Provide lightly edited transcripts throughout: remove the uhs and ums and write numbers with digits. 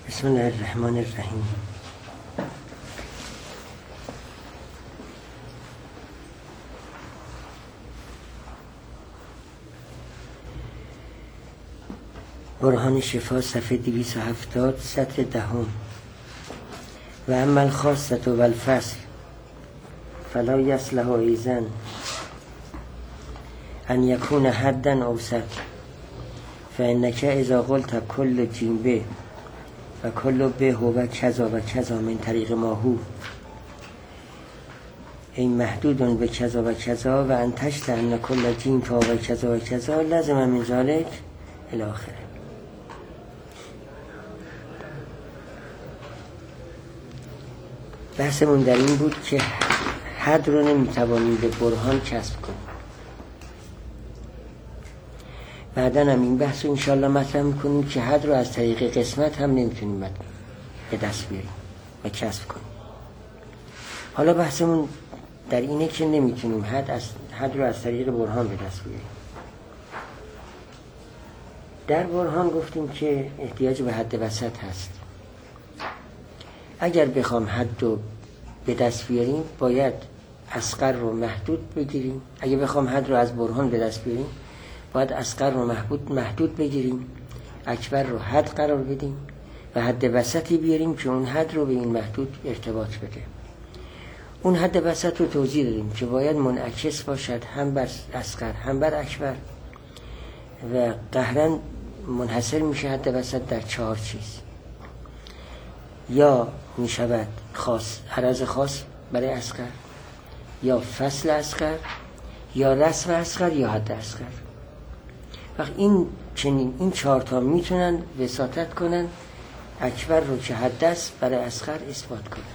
بسم الله الرحمن الرحیم. برهان شفا صفحه 270 سطر 10. و اما الخاصة و الفصل فلا یصلح ایذن ان یکون حدا اوسط فانک اذا قلت کل جنبه و کل به و کذا و کذا من طریق ماهو این محدود به کذا و کذا و انتشت ان کل جین تا و کذا و کذا لازم من ذالک الاخره. بحثمون در این بود که حد رو نمیتوانیم به برهان کسب کنیم. بعدا هم این بحث رو انشاءالله مطرح میکنیم که حد رو از طریق قسمت هم نمیتونیم به دست بیاریم و کسب کنیم. حالا بحثمون در اینه که نمیتونیم حد رو از طریق برهان به دست بیاریم. در برهان گفتیم که احتیاج به حد وسط هست. اگر بخوام حد رو به دست بیاریم باید اصغر رو محدود بگیریم. اگر بخوام حد رو از برهان به دست بیاریم باید اصغر رو محدود بگیریم، اکبر رو حد قرار بدیم و حد وسطی بیاریم که اون حد رو به این محدود ارتباط بده. اون حد وسط رو توضیح دادیم که باید منعکس باشد هم بر اصغر هم بر اکبر و قهرن منحصر میشه حد وسط در 4 چیز. یا میشود خاص، عرض خاص برای اصغر، یا فصل اصغر، یا رسم اصغر، یا حد اصغر. وقت این 4 تا میتونن وساطت کنن اکبر رو که حد است برای اصغر اثبات کنن.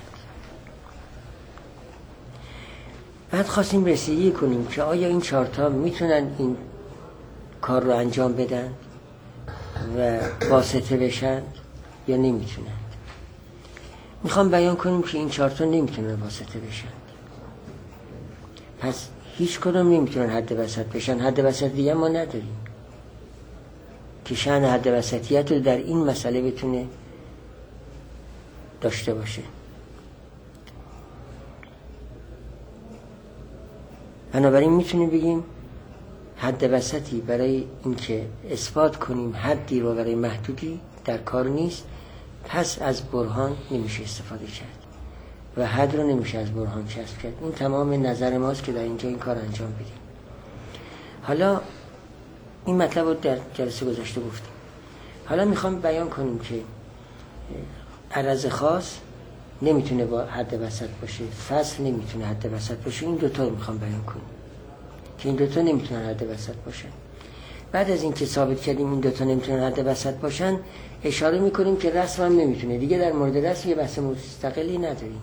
بعد خواستیم رسیدگی کنیم که آیا این 4 تا میتونن این کار رو انجام بدن و واسطه بشن یا نمیتونن. میخوام بیان کنیم که این 4 تا نمیتونن واسطه بشن. پس هیچ کدوم نمیتونن حد وسط بشن. حد وسط دیگه ما نداریم که شأن حد وسطیت رو در این مسئله بتونه داشته باشه. بنابراین میتونیم بگیم حد وسطی برای اینکه اثبات کنیم حدی رو برای محدودی در کار نیست، پس از برهان نمیشه استفاده کرد و حد رو نمیشه از برهان کسب کرد. این تمام نظر ماست که در اینجا این کار انجام بدیم. حالا این مطلب رو در جلسه گذشته گفتیم. حالا میخوام بیان کنیم که عرض خاص نمیتونه با حد وسط باشه، فصل نمیتونه حد وسط باشه. این دوتا رو میخوام بیان کنیم که این دوتا نمیتونن حد وسط باشن. بعد از این که ثابت کردیم این دوتا نمیتونن حد وسط باشن، اشاره میکنیم که رسم هم نمیتونه. دیگه در مورد رسم یه بحث مستقلی نداریم.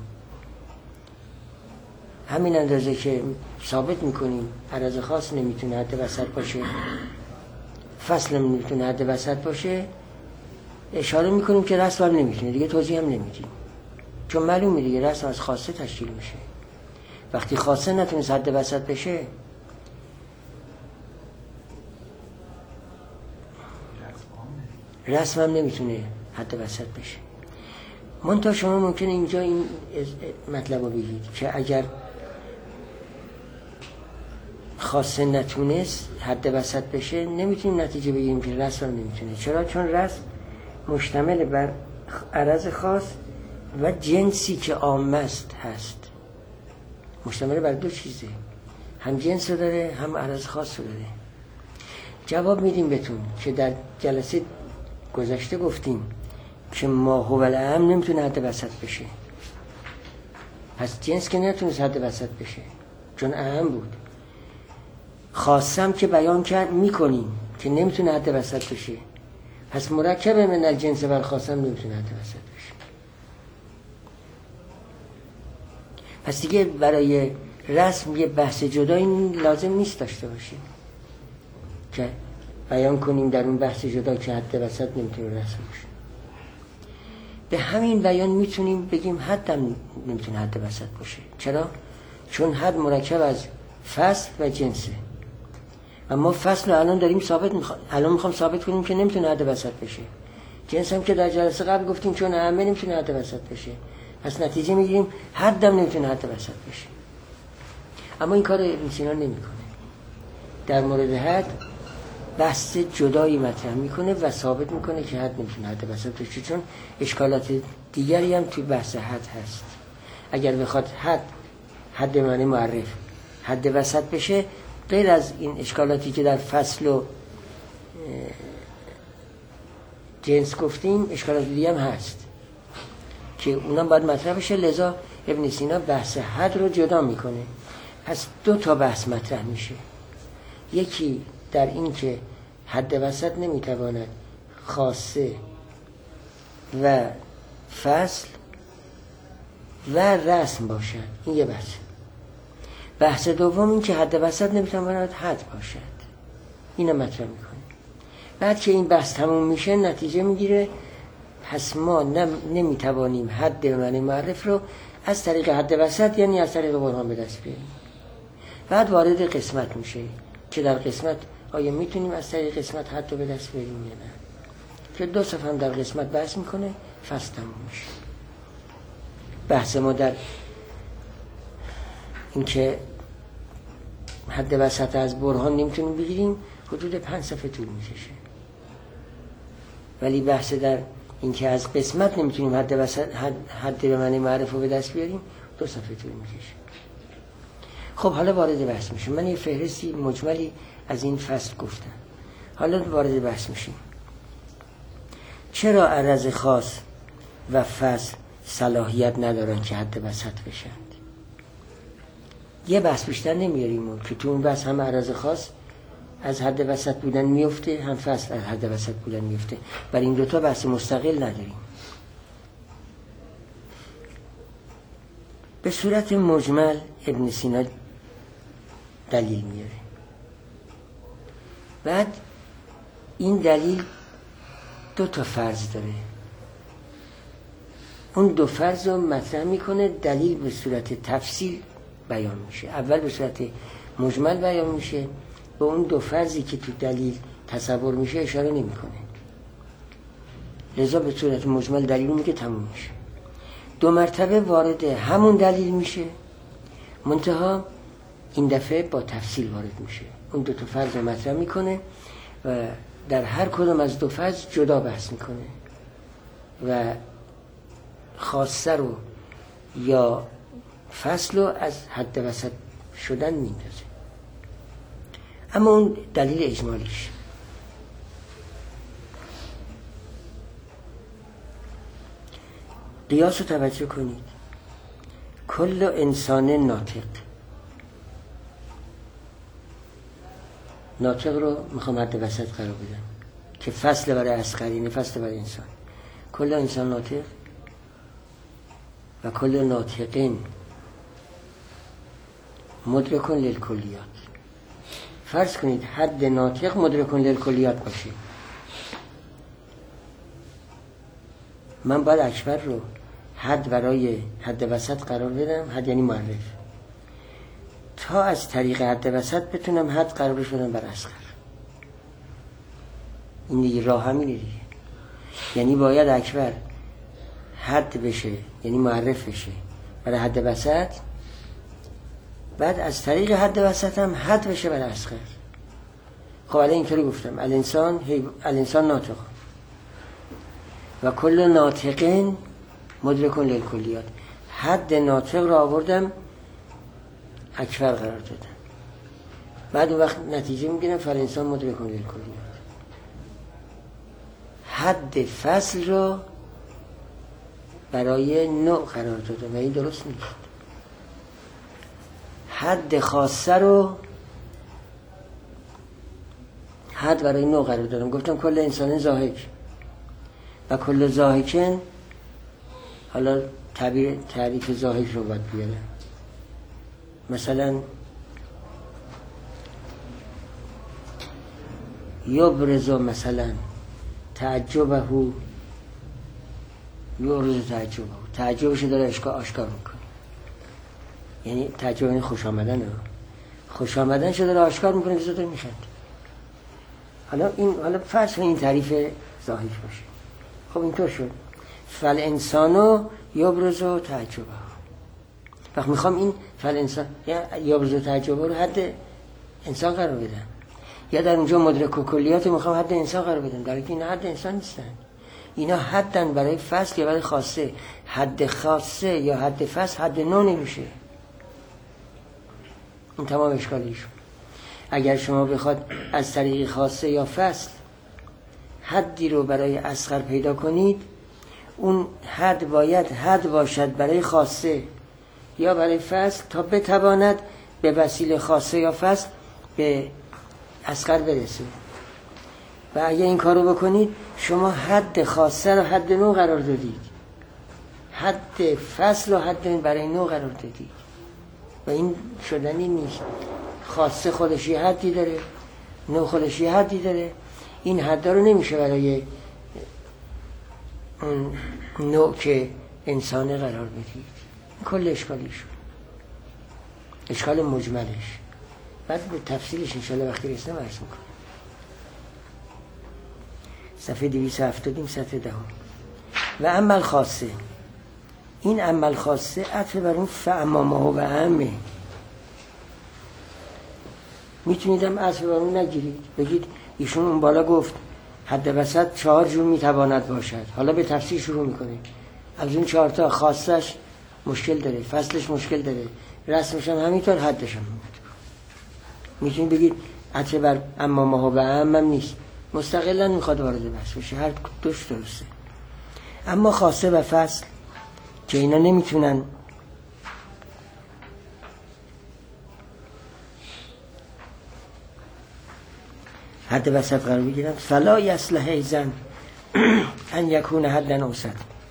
همین اندازه که ثابت میکنیم عرض خاص نمیتونه حد وسط باشه، فصل نمیتونه حد وسط باشه، اشاره میکنیم که رسم هم نمیتونه. دیگه توضیح هم نمیدیم چون معلومه دیگه رسم از خاصه تشکیل میشه. وقتی خاصه نتونست حد وسط بشه، رسم هم نمیتونه حد وسط بشه. منتها شما ممکنه اینجا این مطلب رو بگید که اگر خاصه نتونست حد وسط بشه نمیتونیم نتیجه بگیریم که رسم هم نمیتونه. چرا؟ چون رسم مشتمل بر عرض خاص و جنسی که عام است هست. مشتمل بر 2 چیزه، هم جنس رو داره هم عرض خاص رو داره. جواب میدیم بهتون که در جلسه گذشته گفتیم که ما هو الاعم نمیتونه حد وسط بشه. پس جنس که نتونست حد وسط بشه چون اعم بود. خاصم که بیان کرد میکنیم که نمیتونه حد وسط بشه، پس مرکب من الجنس و الخاصم نمیتونه حد وسط بشه. پس دیگه برای رسم یه بحث جدایی لازم نیست داشته باشیم که بیان کنیم در اون بحث جدا که حد وسط نمیتونه رسم باشه. به همین بیان میتونیم بگیم حد هم نمیتونه حد وسط باشه. چرا؟ چون حد مرکب از فصل و جنسه و ما فصل رو الان داریم الان میخوام ثابت کنیم که نمیتونه حد وسط بشه. جنس هم که در جلسه قبل گفتیم چون همه نمیتونه حد وسط بشه، پس نتیجه میگیریم حد هم نمیتونه حد وسط بشه. اما این کار ابن سینا نمیکنه. در مورد حد بحث جدایی مطرح میکنه و ثابت میکنه که حد نمیتونه حد وسط بشه، چون اشکالات دیگری هم توی بحث حد هست. اگر بخواد حد معنی معرف حد وسط بشه، غیر از این اشکالاتی که در فصل و جنس گفتیم، اشکالات دیگه هم هست که اونم باید مطرح بشه. لذا ابن سینا بحث حد رو جدا میکنه. پس 2 تا بحث مطرح میشه. یکی در این که حد وسط نمیتواند خاصه و فصل و رسم باشد، این یه بحث. بحث دوم این که حد وسط نمیتواند حد باشد، اینو مطرح میکنه. بعد که این بحث تموم میشه نتیجه میگیره پس ما نمیتوانیم حد معنی معرف رو از طریق حد وسط یعنی از طریق برهان به دست بیاریم. بعد وارد قسمت میشه که در قسمت آیا میتونیم از طریق قسمت حد رو به دست بیاریم یا نه، که 2 صفحه هم در قسمت بحث میکنه. فصل تموم میشه. بحث ما در این که حد وسط از برهان نمیتونیم بگیریم حدود 5 صفحه طول میکشه، ولی بحث در این که از قسمت نمیتونیم حد به معنی معرف رو به دست بیاریم 2 صفحه طول میکشه. خب حالا وارد بحث میشیم. من یه فهرستی مجملی از این فصل گفتم، حالا وارد بحث میشیم. چرا عرض خاص و فصل صلاحیت ندارن که حد وسط بشند؟ یه بحث بیشتر نمیاریم که تو اون بحث هم عرض خاص از حد وسط بودن میفته، هم فصل از حد وسط بودن میفته. برای این 2 تا بحث مستقل نداریم. به صورت مجمل ابن سینا دلیل میاره. بعد این دلیل 2 تا فرض داره. اون 2 فرض رو مطرح میکنه. دلیل به صورت تفصیل بیان میشه. اول به صورت مجمل بیان میشه، به اون 2 فرضی که تو دلیل تصور میشه اشاره نمیکنه. لذا به صورت مجمل دلیل میگه تموم میشه. 2 مرتبه وارد همون دلیل میشه، منتها این دفعه با تفصیل وارد میشه. اون 2 تا فرض رو مطرح میکنه و در هر کدوم از 2 فرض جدا بحث میکنه و خاصه رو یا فصل رو از حد وسط شدن میندازه. اما اون دلیل اجمالیش. قیاس رو توجه کنید. کل انسان ناطق رو میخوام حد وسط قرار بدم که فصل برای اصغرینه، فصل برای انسان. کل انسان ناطق و کل ناطقین مدرکن للکلیات. فرض کنید حد ناطق مدرکن للکلیات باشه، من باید اکبر رو حد برای حد وسط قرار بدم. حد یعنی معرف، تا از طریق حد وسط بتونم حد قرارش بدم بر اصغر. این دیگه راه همینه دیگه. یعنی باید اکبر حد بشه، یعنی معرف بشه برای حد وسط، بعد از طریق حد وسط هم حد بشه برای اصغر. خب الان اینطوری گفتم الانسان ناطق و کل ناطقین مدرکن للکلیات. حد ناطق رو آوردم اکبر قرار دادم، بعد اون وقت نتیجه میگیرم فالانسان مدرکن للکلیات. حد فصل رو برای نوع قرار دادم و این درست نیست. حد خاصه رو حد برای نوع قرار دادم. گفتم کل انسان زاهک و کل زاهکن. حالا تعریف زاهک رو باید بیارم. مثلا یبرز مثلا تعجبه، یبرز تعجبه، تعجبش داره آشکار میکنه. یعنی تعجب یعنی خوش آمدن، خوش آمدن شده داره آشکار میکنه که داره میخند. حالا فرض این تعریف ظاهر باشه. خب اینطور شد فالانسانو یبرزو تعجبه. وقت میخوام این فالانسان یبرزو تعجبه رو حد انسان قرار بدم، یا در اونجا مدرک و کلیات میخوام حد انسان قرار بدم، در حالی که اینا حد انسان نیستن. اینا حدن برای فصل یا برای خاصه. حد خاصه یا حد فصل حد نو نمیشه. این تمام اشکالیشون. اگر شما بخواد از طریق خاصه یا فصل حدی رو برای اصغر پیدا کنید، اون حد باید حد باشد برای خاصه یا برای فصل تا بتواند به وسیله خاصه یا فصل به اصغر برسه. و اگه این کارو بکنید شما حد خاصه رو حد نو قرار دادید، حد فصل رو حد برای نو قرار دادید و این شدنی نیست. خاصه خودش یه حدی داره، نو خودش یه حدی داره. این حدا رو نمیشه برای اون نوع که انسانه قرار بدید. کل اشکالیشون، اشکال مجملش. بعد به تفصیلش انشاءالله وقتی رسنم عرض میکنم. صفحه 270 سطح دهم. و عمل خاصه، این عمل خاصه عطف بر اون فعمامه و عمه. میتونیدم عطف بر اون نگیرید، بگید ایشون اون بالا گفت حد وسط 4 جور میتواند باشد، حالا به تفصیل شروع میکنه. از اون 4 تا خاصش مشکل داره، فصلش مشکل داره، رسمش هم همینطور، حدش هم همینطور. میتونید بگید عطف بر عمامه و عمم نیست، مستقلا میخواد وارد بحث بشه، هر دوش درسته. اما خاصه و فصل که اینا نمیتونن حد وسط قرار بگیرن، فلا یصلح ایزن ان یکون حدن اوسط.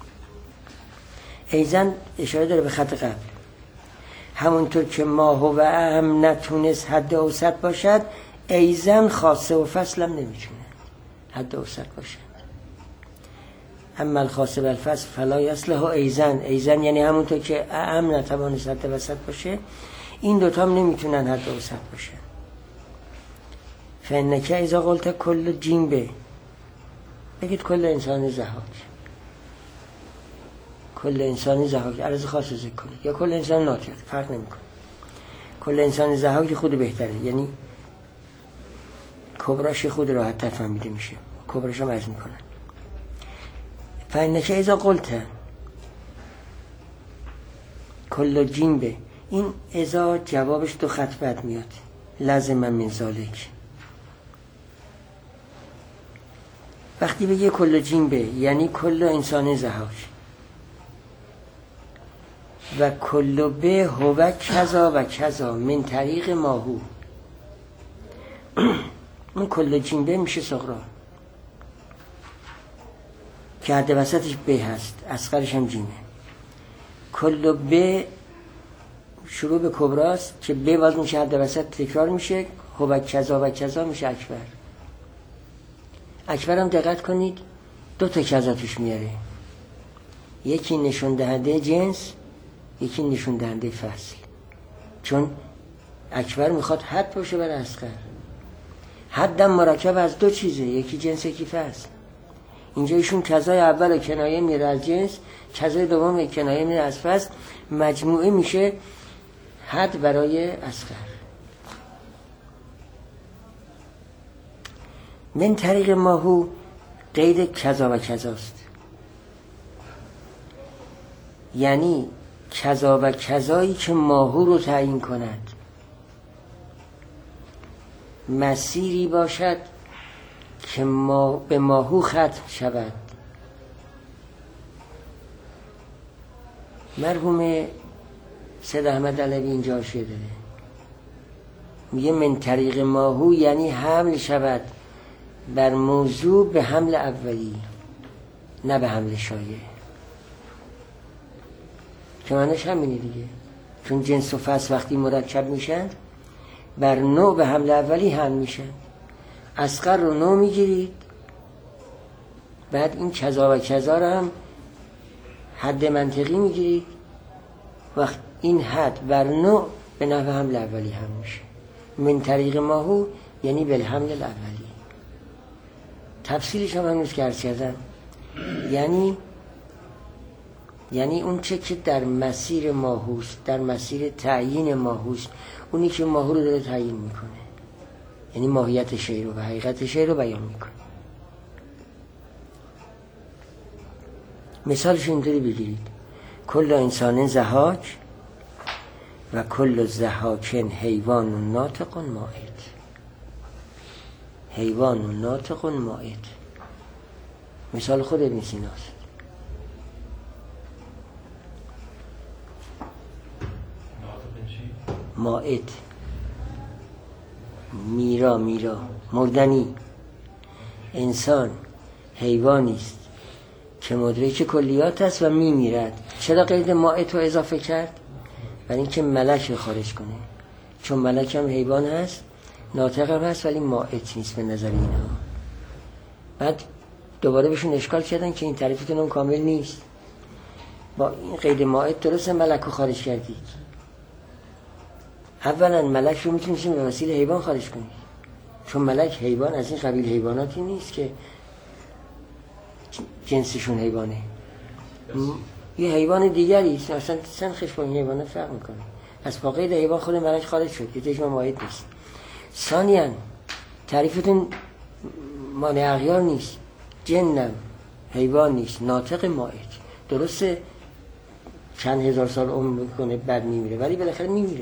ایزن اشاره داره به خط قبل. همونطور که ماه و اهم نتونست حد اوسط باشد، ایزن خاصه و فصل هم نمیتونه حد اوسط باشد. اما الخاصه والفصل فلا یصلح ایزن. ایزن یعنی همونطور که اهم نتوانست حد وسط باشه، این دوتا هم نمیتونن حد اوسط باشه. فانک اذا قلت کل جنبه، بگید کل انسان ضحاک، کل انسان ضحاک عرض خاص ذکر کنید، یا کل انسان ناطق، فرق نمیکنه. کل انسان ضحاک خود بهتره، یعنی کبراش خود راحت تر فهمیده میشه، کبراش هم عرض میکنن. فانک اذا قلت کل جنبه، این اذا جوابش 2 خط بعد میاد، لازم من ذالک. وقتی بگه کل جنبه یعنی کل انسان ضحاک، و کل به هو کذا و کذا من طریق ماهو. اون کل جنبه میشه صغرا که حد وسطش به هست، اصغرش هم جیمه. کل به شروع به کبراست که به باز میشه حد وسط تکرار میشه، هو کذا و کذا میشه اکبر. اکبر هم دقت کنید 2 تا کذا توش میاره، یکی نشون دهنده جنس، یکی نشون دهنده فصل. چون اکبر میخواد حد باشه برای اصغر. حدم مرکب از 2 چیزه، یکی جنس یکی فصل. اینجا ایشون کذای اول کنایه میره از جنس، کذای دوم کنایه میره از فصل، مجموعه میشه حد برای اصغر. من طریق ماهو قید کذا و کذاست، یعنی کذا و کذایی که ماهو رو تعیین کند، مسیری باشد که به ماهو ختم شود. مرحوم سید احمد علوی اینجا حاشیه داره، میگه من طریق ماهو یعنی حمل شود بر موضوع به حمل اولی، نه به حمل شایع. که معنیش همینه دیگه، چون جنس و فصل وقتی مرکب میشن بر نوع به حمل اولی حمل میشن. اصغر رو نوع میگیرید، بعد این کذا و کذا رو هم حد منطقی میگیرید، وقت این حد بر نوع به نحو حمل اولی هم میشه. من طریق ماهو یعنی بالحمل الاولی. تفصیلش هم هنوز که عرض کردم یعنی اون چه که در مسیر ماهوست، در مسیر تعیین ماهوست، اونی که ماهو رو داره تعیین میکنه، یعنی ماهیت شی رو و حقیقت شی رو بیان میکنه. مثالش اینطوری بگیرید: کل انسان ضحاک و کل ضحاکن حیوان ناطق مائد. حیوان ناطق مائد مثال خود ابن سیناست. مائد میرا مردنی. انسان حیوانی است که مدرک کلیات است و میمیرد. چرا قید مائد رو اضافه کرد؟ برای اینکه ملک رو خارج کنه، چون ملک هم حیوان هست، ناطق هم هست، ولی مائد نیست به نظر اینا. بعد دوباره بهشون اشکال کردن که این تعریفتون اون کامل نیست. با این قید مائد درسته ملک رو خارج کردید. اولا ملک رو میتونید به وسیله حیوان خارج کنید، چون ملک حیوان از این قبیل حیواناتی نیست که جنسشون حیوانه، یه حیوان دیگری است. اصلا سنخش با این حیوانات فرق میکنه. از با قید حیوان خود ملک خارج شد، یه تجمع مائد نیست. ثانیاً تعریفتون مانع اغیار نیست، جنم حیوان نیست، ناطق مائد. درسته چند هزار سال عمر میکنه بعد میمیره، ولی بالاخره میمیره.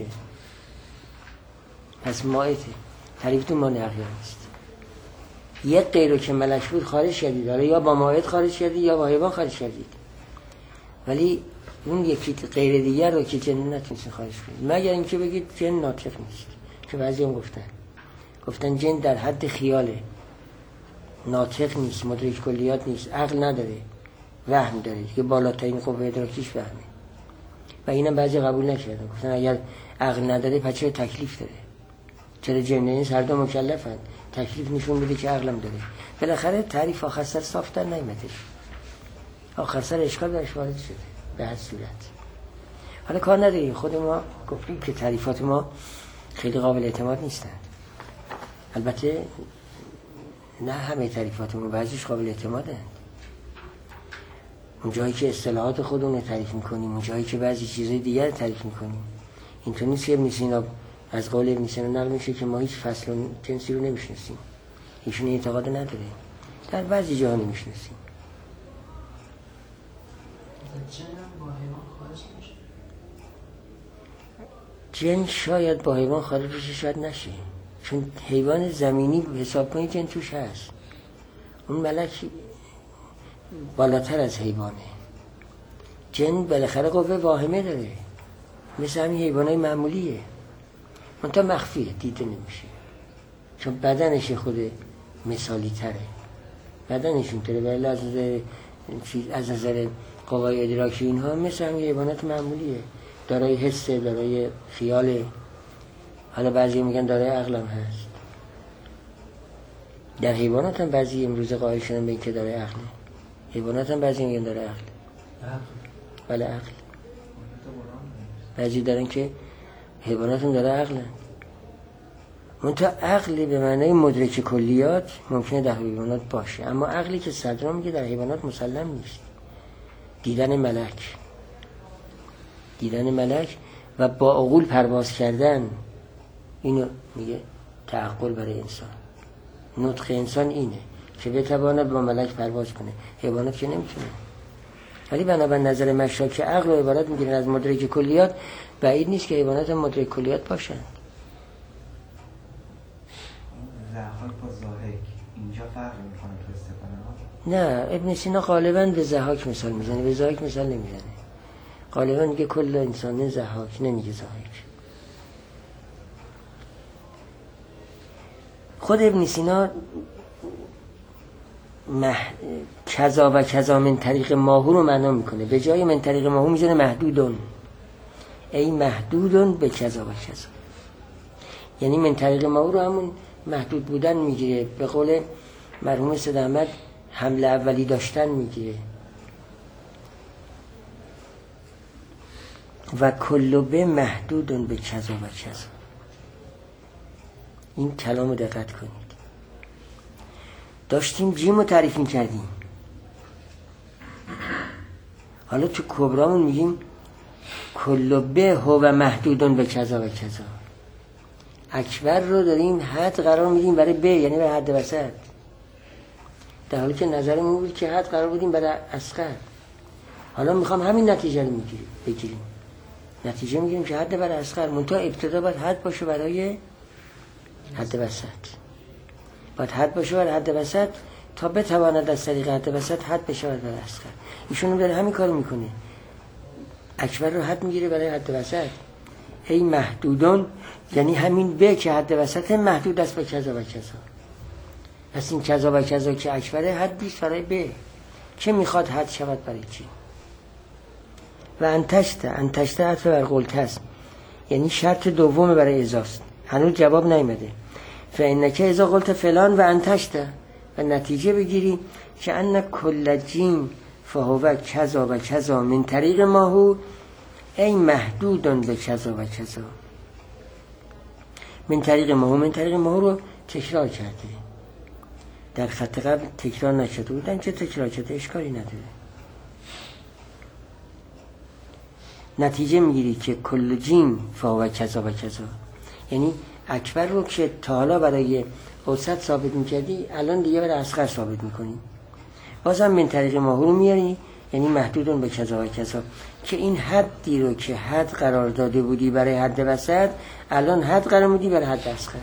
پس مائده. تعریفتون مانع اغیار نیست. یک غیر رو که ملک بود خارج کردید، حالا یا با مائد خارج کردید یا با حیوان خارج کردید، ولی اون یکی غیر دیگر رو که جن نتونید خارج کنید، مگر اینکه بگید جن ناطق نیست، که بعضی هم گفتن جن در حد خیاله، ناطق نیست، مدرک کلیات نیست، عقل نداره، وهم داره که بالاترین قوه ادراکیش وهمه. و اینم بعضی قبول نکردن، گفتن اگر عقل نداره پس چرا تکلیف داره؟ چرا جن نیست؟ هر دو مکلفن، تکلیف نشون بده که عقلم داره. بالاخره تعریف آخر سر صاف در نیامدش، آخر سر اشکال درش وارد شده به هر صورت. حالا کار نداریم، خود ما گفتیم که تعریفات ما خیلی قابل اعتماد نیستن. البته نه همه تعریفات ما، بعضیش قابل اعتمادند. اون جایی که اصطلاحات خودمون رو تعریف میکنیم، اون جایی که بعضی چیزای دیگر تعریف میکنیم. اینطور نیست که ابن سینا از قول ابن سینا نقل میشه که ما هیچ فصل و جنسی رو نمیشناسیم، ایشون اعتقاد نداره، در بعضی جاها نمیشناسیم. جن شاید با حیوان خارج بشه، شاید نشه، چون حیوان زمینی حساب کنید جن توش هست. اون ملک بالاتر از حیوانه. جن بالاخره قوه واهمه داره، مثل همین حیوانای معمولیه، منتها مخفیه، دیده نمیشه، چون بدنش خود مثالی تره، بدنشون تره، ولی از نظر قوای ادراکی اینها مثل همین حیوانات معمولیه، دارای حسه، دارای خیاله. حالا بعضی میگن دارای عقلم هست. در حیوانات هم بعضی امروز قائل شدن به این که دارای عقله. حیوانات هم بعضی میگن دارای عقل. بله عقل. بعضی دارن که حیوانات هم دارای عقلن. منتها عقلی به معنای مدرک کلیات ممکنه در حیوانات باشه، اما عقلی که صدرا میگه در حیوانات مسلم نیست. دیدن ملک و با عقول پرواز کردن، اینو میگه تعقل برای انسان. نطق انسان اینه که بتواند با ملک پرواز کنه، حیوانات که نمیتونه. ولی بنابر نظر مشاک عقل و عبارت میگیرن از مدرک کلیات، بعید نیست که حیوانات هم مدرک کلیات باشن. ضحاک با ضاحک اینجا فرق میکنه تو استفاده؟ نه، ابن سینا غالبا به ضحاک مثال میزنه، به ضاحک مثال نمیزنه. غالبا میگه کل انسان ضحاک، نمیگه ضاحک. خود ابن سینا کذا و کذا من طریق ماهو رو معنا میکنه، به جای من طریق ماهو میزنه محدودون، ای محدودون به کذا و کذا. یعنی من طریق ماهو رو همون محدود بودن میگیره، به قول مرحوم سید احمد حمله اولی داشتن میگیره. و کلو به محدودون به کذا و کذا. این کلام رو دقت کنید. داشتیم جیم رو تعریف میکردیم، حالا تو کبرامون میگیم کل به هو محدودون به کذا و کذا. اکبر رو داریم حد قرار میدیم برای به، یعنی برای حد وسط، در حالی که نظرمون بود که حد قرار بودیم برای اصغر. حالا میخوام همین نتیجه رو بگیریم. نتیجه میگیریم که حد برای اصغر، منتها ابتدا باید حد باشه برای حد وسط. باید حد باشه برای حد وسط تا بتواند از طریق حد وسط حد بشه برای اصغر. ایشون هم داره همین کار میکنه. اکبر رو حد میگیره برای حد وسط. ای محدودون، یعنی همین به که حد وسط محدود است به کذا و کذا. پس این کذا و کذا که اکبره حدیست برای به، چه میخواد حد شود برای چی. و انتشته عطف بر قلت است، یعنی شرط دوم برای اضافه، هنوز جواب نیامده. فانک اذا قلت فلان و انتشته، و نتیجه بگیری که ان کل جیم فهو کذا و کذا من طریق ماهو ای محدودن به کذا و کذا. من طریق ماهو رو تکرار کرده، در خط قبل تکرار نشده بودن که تکرار شده اشکالی نداره. نتیجه میگیری که کل جیم فهو کذا و کذا، یعنی اکبر رو که تا حالا برای اوسط ثابت میکردی الان دیگه برای اصغر ثابت میکنی. بازم من طریق ماهو رو میاری، یعنی محدودون به کذا و کذا، که این حدی رو که حد قرار داده بودی برای حد وسط الان حد قرار میدی برای حد اصغر.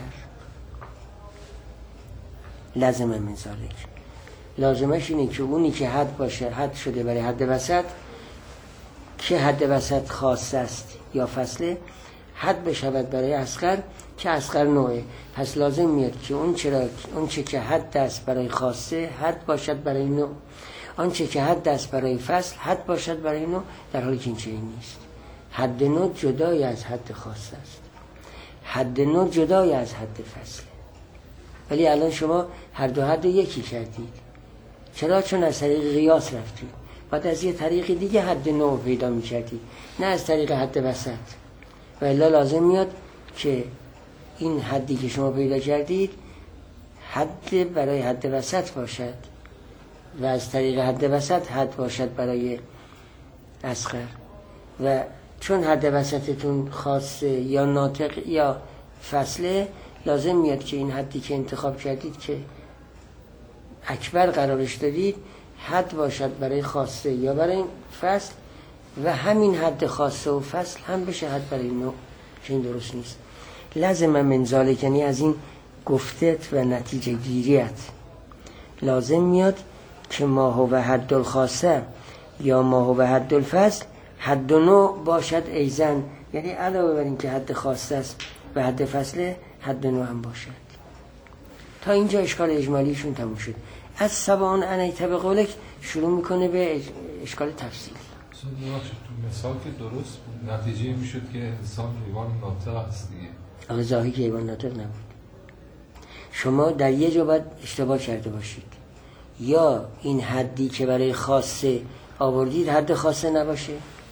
لازم من ذالک، لازمش اینه که اونی که حد باشه، حد شده برای حد وسط، که حد وسط خاص است یا فصله، حد بشود برای اصغر که اصغر نوعه. پس لازم میاد که اون چه که حد است برای خاصه حد باشد برای نوع، آنچه که حد است برای فصل حد باشد برای نوع، در حالی که این چنین نیست. حد نوع جدای از حد خاص است، حد نوع جدای از حد فصل. ولی الان شما هر دو حد یکی کردید. چرا؟ چون از طریق قیاس رفتید. بعد از یه طریق دیگه حد نوع پیدا می‌کردید، نه از طریق حد وسط. و الا لازم میاد که این حدی که شما پیدا کردید حد برای حد وسط باشد و از طریق حد وسط حد باشد برای اصغر. و چون حد وسطتون خاصه یا ناطق یا فصله، لازم میاد که این حدی که انتخاب کردید که اکبر قرارش دادید حد باشد برای خاصه یا برای فصل، و همین حد خاصه و فصل هم بشه حد برای نوع، که این درست نیست. لازم من ذالک، یعنی از این گفتت و نتیجه گیریت لازم میاد که ما هو حد الخاصه یا ما هو حد الفصل حد نوع باشد ایزن، یعنی علاوه بر این که حد خاصه است و حد فصله حد نوع هم باشد. تا اینجا اشکال اجمالیشون تموم شد. از سبعان انیت به قولک شروع میکنه به اشکال تفصیل. تو مثال که درست بود، نتیجه میشد که انسان حیوان ناطق است دیگه. آقا ظاهری که حیوان ناطق نبود. شما در یه جا باید اشتباه کرده باشید، یا این حدی که برای خاصه آوردید حد خاصه نباشه،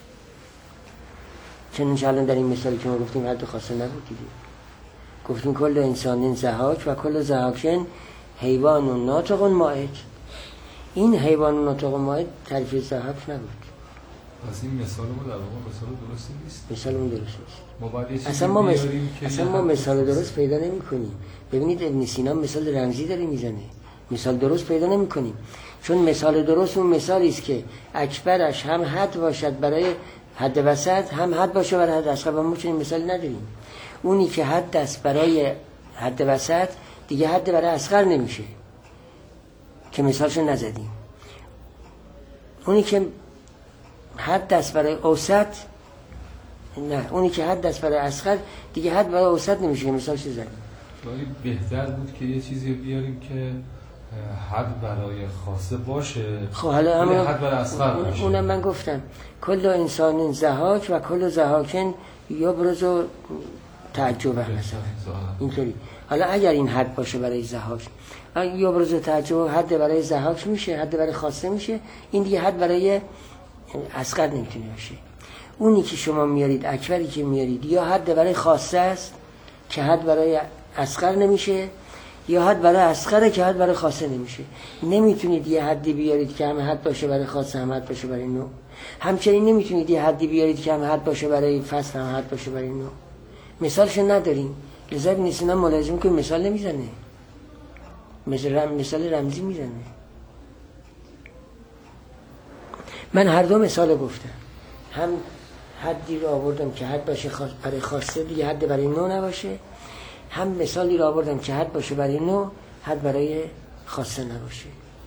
چنانچه الان در این مثالی که ما گفتیم حد خاصه نبود دیگه. گفتیم کل انسان ضحاک و کل ضحاکن حیوان و ناطق و مائد. این حیوان و ناطق و مائد تعریف ضحاک نبود. از این مثال ما در واقع مثال درستی نیست. مثال اون درست نیست. اصلا ما مثال درست پیدا نمی کنیم. ببینید ابن سینا مثال رمزی داره میزنه، مثال درست پیدا نمی کنیم. چون مثال درست اون مثالی است که اکبرش هم حد باشد برای حد وسط، هم حد باشه برای حد اصغر. ما چنین مثالی نداریم. اونی که حد است برای حد وسط دیگه حد برای اصغر نمیشه که مثالشو نزدیم. اونی که حد است برای اوسط، نه، اونی که حد است برای اصغر دیگه حد برای اوسط نمیشه که مثالشو زدیم. ولی بهتر بود که یه چیزی بیاریم که حد برای خاصه باشه، خب حالا حد برای اصغر باشه. اونم من گفتم کل انسان ضحاک و کل ضحاکن یبرز و تعجب مثلا اینطوری. حالا اگر این حد باشه برای ضحاک، یبرز و تعجب حد برای ضحاک میشه، حد برای خاصه میشه، این دیگه حد برای اصغر نمیتونه باشه. اونی که شما میارید، اکبری که میارید، یا حد برای خاصه است که حد برای اصغر نمیشه، یا حد برای اصغره که حد برای خاصه نمیشه. نمیتونید یه حدی بیارید که هم حد باشه برای خاصه هم حد باشه برای نوع. همچنین نمیتونید یه حدی بیارید که هم حد باشه برای فصل هم حد باشه برای نوع. مثالش نداریم. لذا ابن سینا ملازم که مثال نمیزنه، مثال رمزی میزنه. من هر دو مثال گفتم، هم حدی رو آوردم که حد باشه برای خاصه دیگه حد برای نوع نباشه، هم مثالی رو آوردم که حد باشه برای نوع حد برای خاصه نباشه.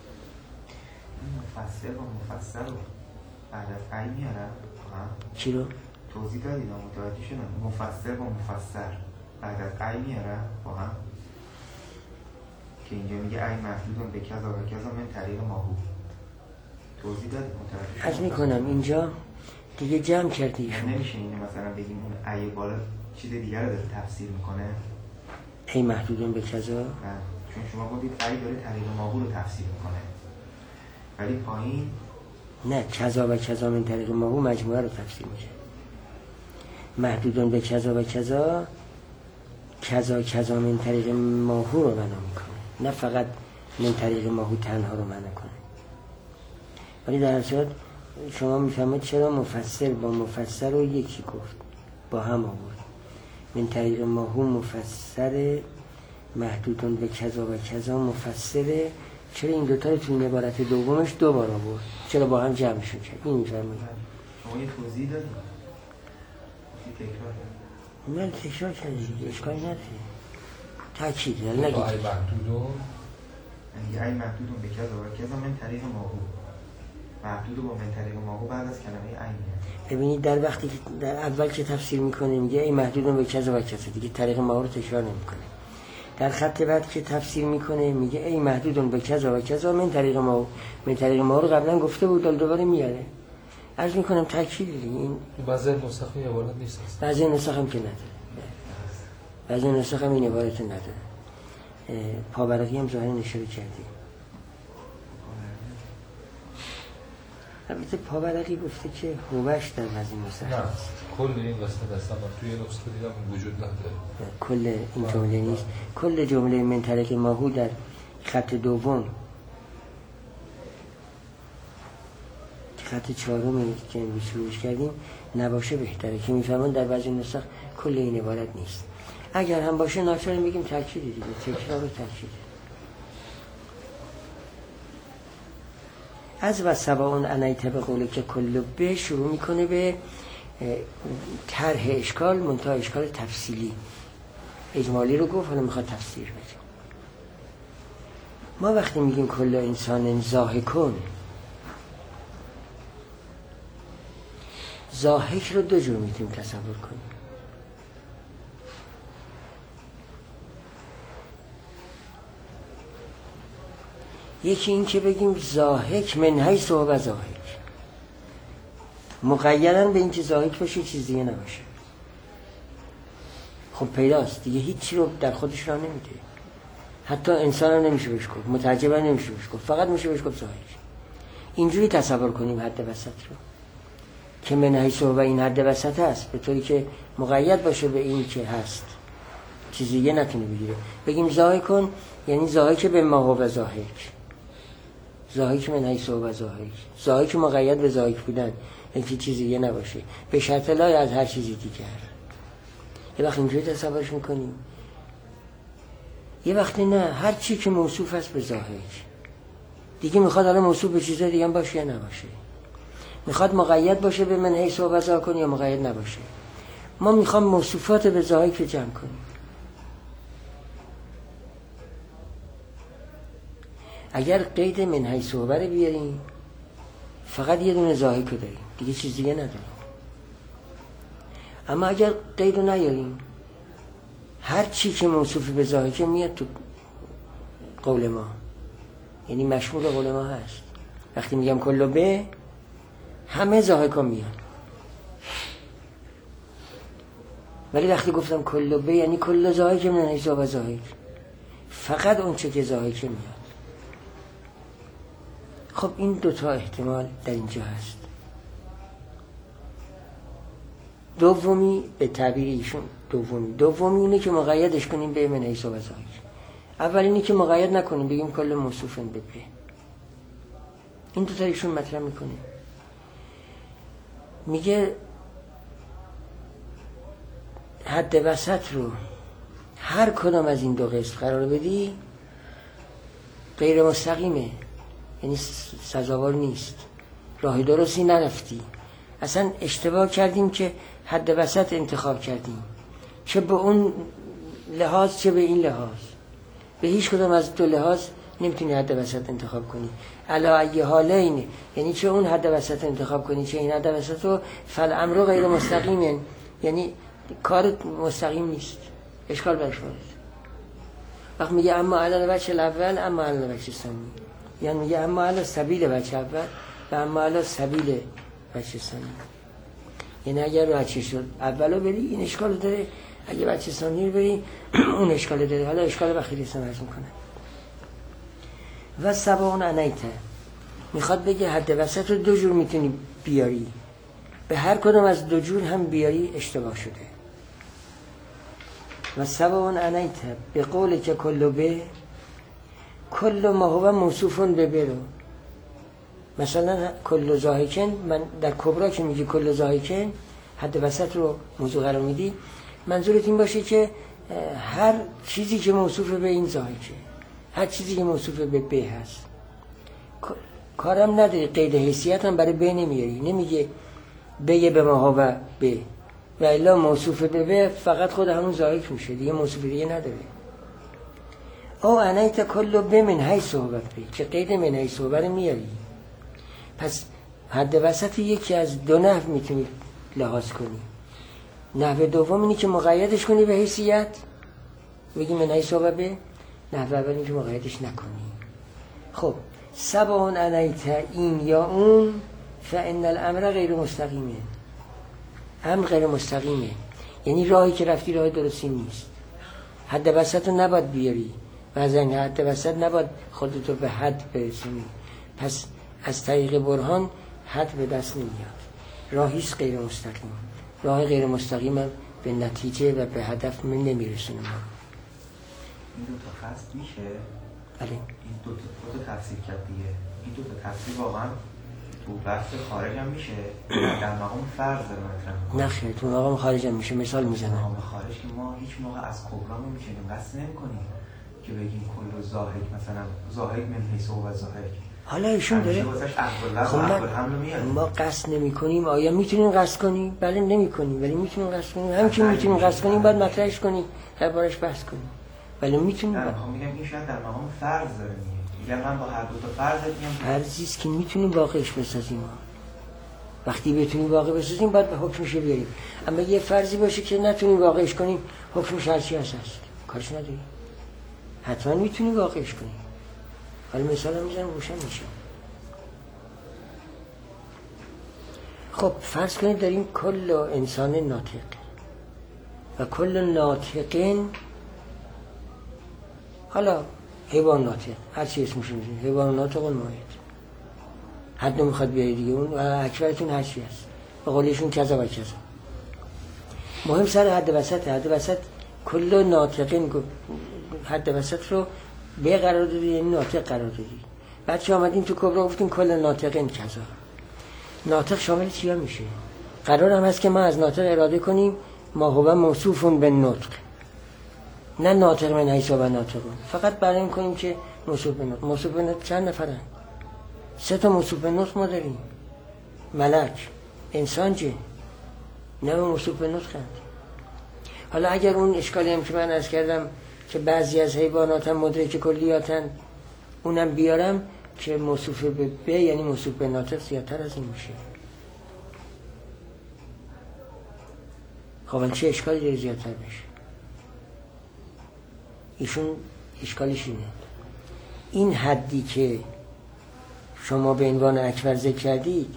مفسر و مفسر رو بعد از قی میارن؟ چی رو؟ توضیح دادید متوجه شدم. مفسر و مفسر بعد از قی میارن با هم؟ که اینجا میگه ای محدودون به کذا و کذا من طریق ماهو. توضیح دادید متوجه شدم. عرض میکنم اینجا دیگه جمع کرده ایشون. نمیشه اینه مثلا بگیم اون ای بالا چیز دیگر رو داره تفسیر میکنه؟ ای محدودون به کذا؟ چون شما گفتید ای داره طریق ماهو رو تفسیر میکنه، ولی پایین نه، کذا و کذا من طریق ماهو مجموعه رو تفسیر میشه. محدودون به کذا و کذا، کذا کذا من طریق ماهو رو معنا میکنه، نه فقط من طریق ماهو تنها رو معنا کنه. ولی در صورت شما میفهمید چرا مفسر با مفسر رو یکی گفت، با هم آورد. من طریق ماهو مفسر، محدودون به کذا و کذا مفسره. چرا این دوتا رو توی عبارت دومش دو بار آورد؟ چرا با هم جمعشون کرد؟ این میفهمید. شما یه توضیح دادید، من تکرار کردیم، اشکالی نداره. تاکید نگید. ای محدودون به کذا و کذا من طریق ماهو، محدود با من طریق ماهو بعد از کلمه ای میاد. ببینید در وقتی که در اول که تفسیر میکنه میگه ای محدودون به کذا و کذا، دیگه طریق ماهو رو تکرار نمیکنه. در خط بعد که تفسیر میکنه میگه ای محدودون به کذا و کذا من طریق ماهو. من طریق ماهو رو قبلا گفته بود، دوباره میاره. عرض میکنم تاکید این بعضی نسخه عبارت نیست. بعضی نسخه هم که نداره. بعضی نسخه هم این عبارت نداره. پاورقی هم ظاهرا اشاره کردیم. البته پاورقی گفته که هوبش در بعضی نسخه نه، کل این قسمت اصلا توی نسخه دیدم وجود نداره. کل این جمله نیست. کل جمله من طریق ماهو در خط دوم، خط چهارمی که شروعش کردیم نباشه بهتره، که میفهمن در بعضی نسخ کل این عبارت نیست. اگر هم باشه ناچار میگیم تاکید دیگه، تکرار و تاکید. از و سواء انیت به قوله که کل به شروع میکنه به طرح اشکال، منتها اشکال تفصیلی. اجمالی رو گفت، حالا میخواد تفسیر بده. ما وقتی میگیم کل انسان ضاحکون، ضاحک رو دو جور میتونیم تصور کنیم. یکی این که بگیم ضاحک من حیث و ضاحک، مقیداً به این که ضاحک باشه چیز دیگه نباشه. خب پیداست دیگه، هیچی رو در خودش را نمیده. حتی انسان هم نمیشه بهش گفت، متعجب هم نمیشه بهش گفت، فقط میشه بهش گفت ضاحک. اینجوری تصور کنیم حد وسط رو که من حیث و این حد وسط هست، به طوری که مقید باشه به این که هست، چیز دیگه نتونه بگیره. بگیم ضاحکون یعنی ضاحک به ما و ضاحک، ضاحک من حیث و ضاحک، ضاحک مقید به ضاحک بودن، اینکه چیز دیگه نباشه، به شرط لا از هر چیزی دیگر. یه وقت اینجوری تصورش میکنیم، یه وقت نه، هر چی که موصوف است به ضاحک دیگه میخواد حالا موصوف به چیز دیگه باشه یا نباشه، میخواد مقید باشه به من حیث و ضاحک یا مقید نباشه. ما میخوام موصوفات به ضاحک رو جمع کنیم. اگر قید من حیث و رو بیاریم فقط یه دونه ضاحک رو داریم، دیگه چیز دیگه نداریم. اما اگر قید رو نیاریم، هر چی که موصوف به ضاحک میاد تو قول ما، یعنی مشمول قول ما هست. وقتی میگم کل به، همه ضاحک ها میان. ولی وقتی گفتم کل به یعنی کل ضاحک من حیث و ضاحک، فقط اون چه که ضاحک میاد. خب این دوتا احتمال در اینجا هست. دومی به تعبیر ایشون، دومی اینه که مقیدش کنیم به من حیث و ضاحک. اول اینه که مقید نکنیم، بگیم کل موصوف به به. این دوتا ایشون مطرح میکنه. میگه حد وسط رو هر کدام از این دو قسم قرار بدی غیر مستقیمه، یعنی سزاوار نیست، راه درستی نرفتی، اصلا اشتباه کردیم که حد وسط انتخاب کردیم، چه به اون لحاظ چه به این لحاظ. به هیچ کدام از دو لحاظ نمیتونی حد وسط انتخاب کنی. علا ای حالین، یعنی چه اون حد وسط انتخاب کنی چه این حد وسط رو، فالامر غیر مستقیمه، یعنی کار مستقیم نیست، اشکال برش وارد. وقت میگه اما علی الوجه الاول اما علی الوجه الثانی، یعنی میگه اما علی سبیل وجه اول و اما علی سبیل وجه ثانی، یعنی اگر وجه شد اولو بری این اشکال داره، اگه وجه ثانی رو بری اون اشکال داره. حالا اشکال بخیلی استمرش میکنه. و سبعون انیته، میخواد بگه حد وسط رو دو جور میتونی بیاری، به هر کدوم از دو جور هم بیاری اشتباه شده. و سبعون انیته به قول که کلو به کل ما هو موصوفون به برو، مثلا کل زاهکن، من در کبرا که میگی کل زاهکن حد وسط رو موضوع قرار میدی، منظورت این باشه که هر چیزی که موصوف به این زاهکه، هر چیزی که موصوف به ب هست، کارم نداری، قید حیثیت هم برای ب نمیاری، نمیگه به به ما هو به و الا موصوف به ب فقط خود همون زاهک میشه، دیگه موصوف دیگه نداره. او انیت کلو به من های صحبت به، که قید من های صحبت میاری. پس حد وسط یکی از دو نحو میتونی لحاظ کنی. نحو دوم اینی که مقیدش کنی به حیثیت، بگی من های صحبت به، نحو اول اینی که مقیدش نکنی. خب سبعون انیت این یا اون، فان الامر غیر مستقیمه، امر غیر مستقیمه، یعنی راهی که رفتی راه درستی نیست. حد وسط رو نباید بیاری و از این حد وسط نباید خودتو به حد برسونی. پس از طریق برهان حد به دست نمیاد، راهیست غیر مستقیم. راه غیر مستقیم هم به نتیجه و به هدف من نمیرسونه. ما این دو تا فصل میشه؟ بله. این دو تا تفسیر کرد دیگه. این دو تا تفسیر واقعا تو بحث خارج هم میشه، در مقام فرض مثلا. نه خیر، تو مقام خارج هم میشه. مثال میزنم. مقام خارج که ما هیچ موقع از کبرا نمی‌کنیم، قصد نمی‌کنیم که بگیم کل زاهک، مثلا زاهک من حیث و زاهک. حالا ایشون داره خب ما قصد نمی کنیم. آیا میتونیم قصد کنیم؟ بله نمی کنیم، ولی میتونیم قصد کنیم. همچنین میتونیم قصد کنیم، باید مطرحش کنیم، دربارش بحث کنیم، ولی میتونیم. میگم این شاید در مقام فرض داره میگه، من با هر دو تا فرض میگم فرضی است که میتونیم واقعش بسازیم. وقتی بتونیم واقع بسازیم باید به حکمش بیاریم. اما یه فرضی باشه که نتونیم واقعش کنیم، حکمش هر چی هست کارش نداریم. حتما میتونیم واقعش کنیم. حالا مثال هم میزنم روشن میشه. خب فرض کنید داریم کل انسان ناطق و کل ناطقین، حالا حیوان ناطق، هر چی اسمش میزنید، حیوان ناطق و مایت، حد نمیخواد بیاری دیگه، اون اکبرتون هر چی هست، به قولیشون کذا و کذا. مهم سر حد وسط. حد وسط کل ناطقین، حد وسط رو به قرار دادی، یعنی ناطق قرار دادی. بعد چه آمدیم تو کبرا گفتیم کل ناطقین کذا. ناطق شامل چیا میشه؟ قرار هم هست که ما از ناطق اراده کنیم ما هو موصوفون به نطق، نه ناطق من حیث و ناطقون، فقط برای این کنیم که موصوف به نطق. موصوف به نطق چند نفرن؟ 3 تا موصوف به نطق ما داریم، ملک، انسان، جن، نه موصوف به نطق هست. حالا اگر اون اشکالی هم که من عرض کردم که بعضی از حیوانات هم مدرک کلیاتن، اونم بیارم که موصوف به ب یعنی موصوف به ناطق زیادتر از این میشه. خب چه اشکالی داره زیادتر بشه؟ ایشون اشکالش اینه، این حدی که شما به عنوان اکبر ذکر کردید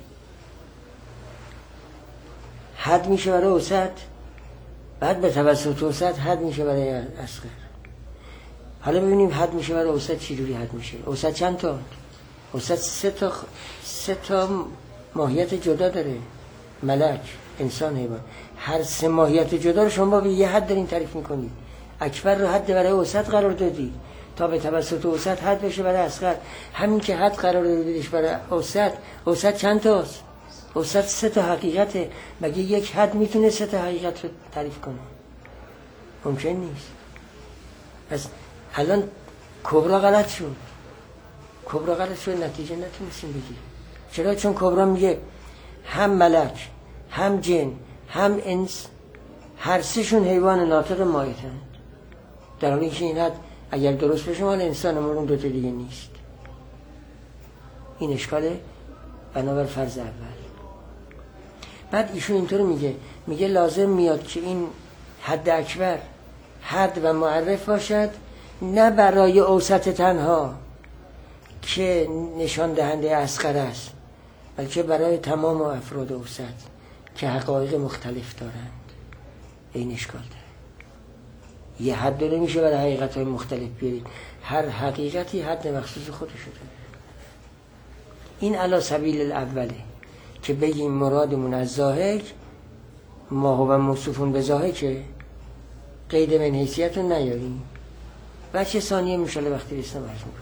حد میشه برای اوسط، بعد به توسط اوسط حد میشه برای اصغر. حالا ببینیم حد میشه برای اوسط چی جوری حد میشه. اوسط چند تا؟ اوسط 3 تا ماهیت جدا داره، ملک، انسان، حیوان. هر 3 ماهیت جدا رو شما به یه حد دارین تعریف میکنید. اکبر رو حد برای اوسط قرار دادید تا به توسط اوسط حد بشه برای اصغر. همین که حد قرار دادیدش برای اوسط، اوسط چند تاست؟ اوسط 3 تا حقیقته. مگه یک حد میتونه 3 تا حقیقت رو تعریف کنه؟ ممکن نیست. پس الان کبرا غلط شد. کبرا غلط شد، نتیجه نتونستیم بگیریم. چرا؟ چون کبرا میگه هم ملک، هم جن، هم انس، هر سهشون حیوان ناطق مایتن. در حالی که این حد اگر درست بشه مال انسان، اون دوتا دیگه نیست. این اشکاله بنابر فرض اول. بعد ایشون اینطور میگه لازم میاد که این حد اکبر حد و معرف باشد، نه برای اوسط تنها که نشان دهنده اصغر است، بلکه برای تمام افراد اوسط که حقایق مختلف دارند. این اشکال داره. یه حد داره میشه برای حقیقت های مختلف بیارید. هر حقیقتی حد مخصوص خودشو داره. این علی سبیل الاوله که بگیم مرادمون از ضاحک ما هو موصوفون به ضاحکه، قید من حیثیت رو نیاریم. بچه ثانیه میشاله وقتی رسنم عرض میکنم.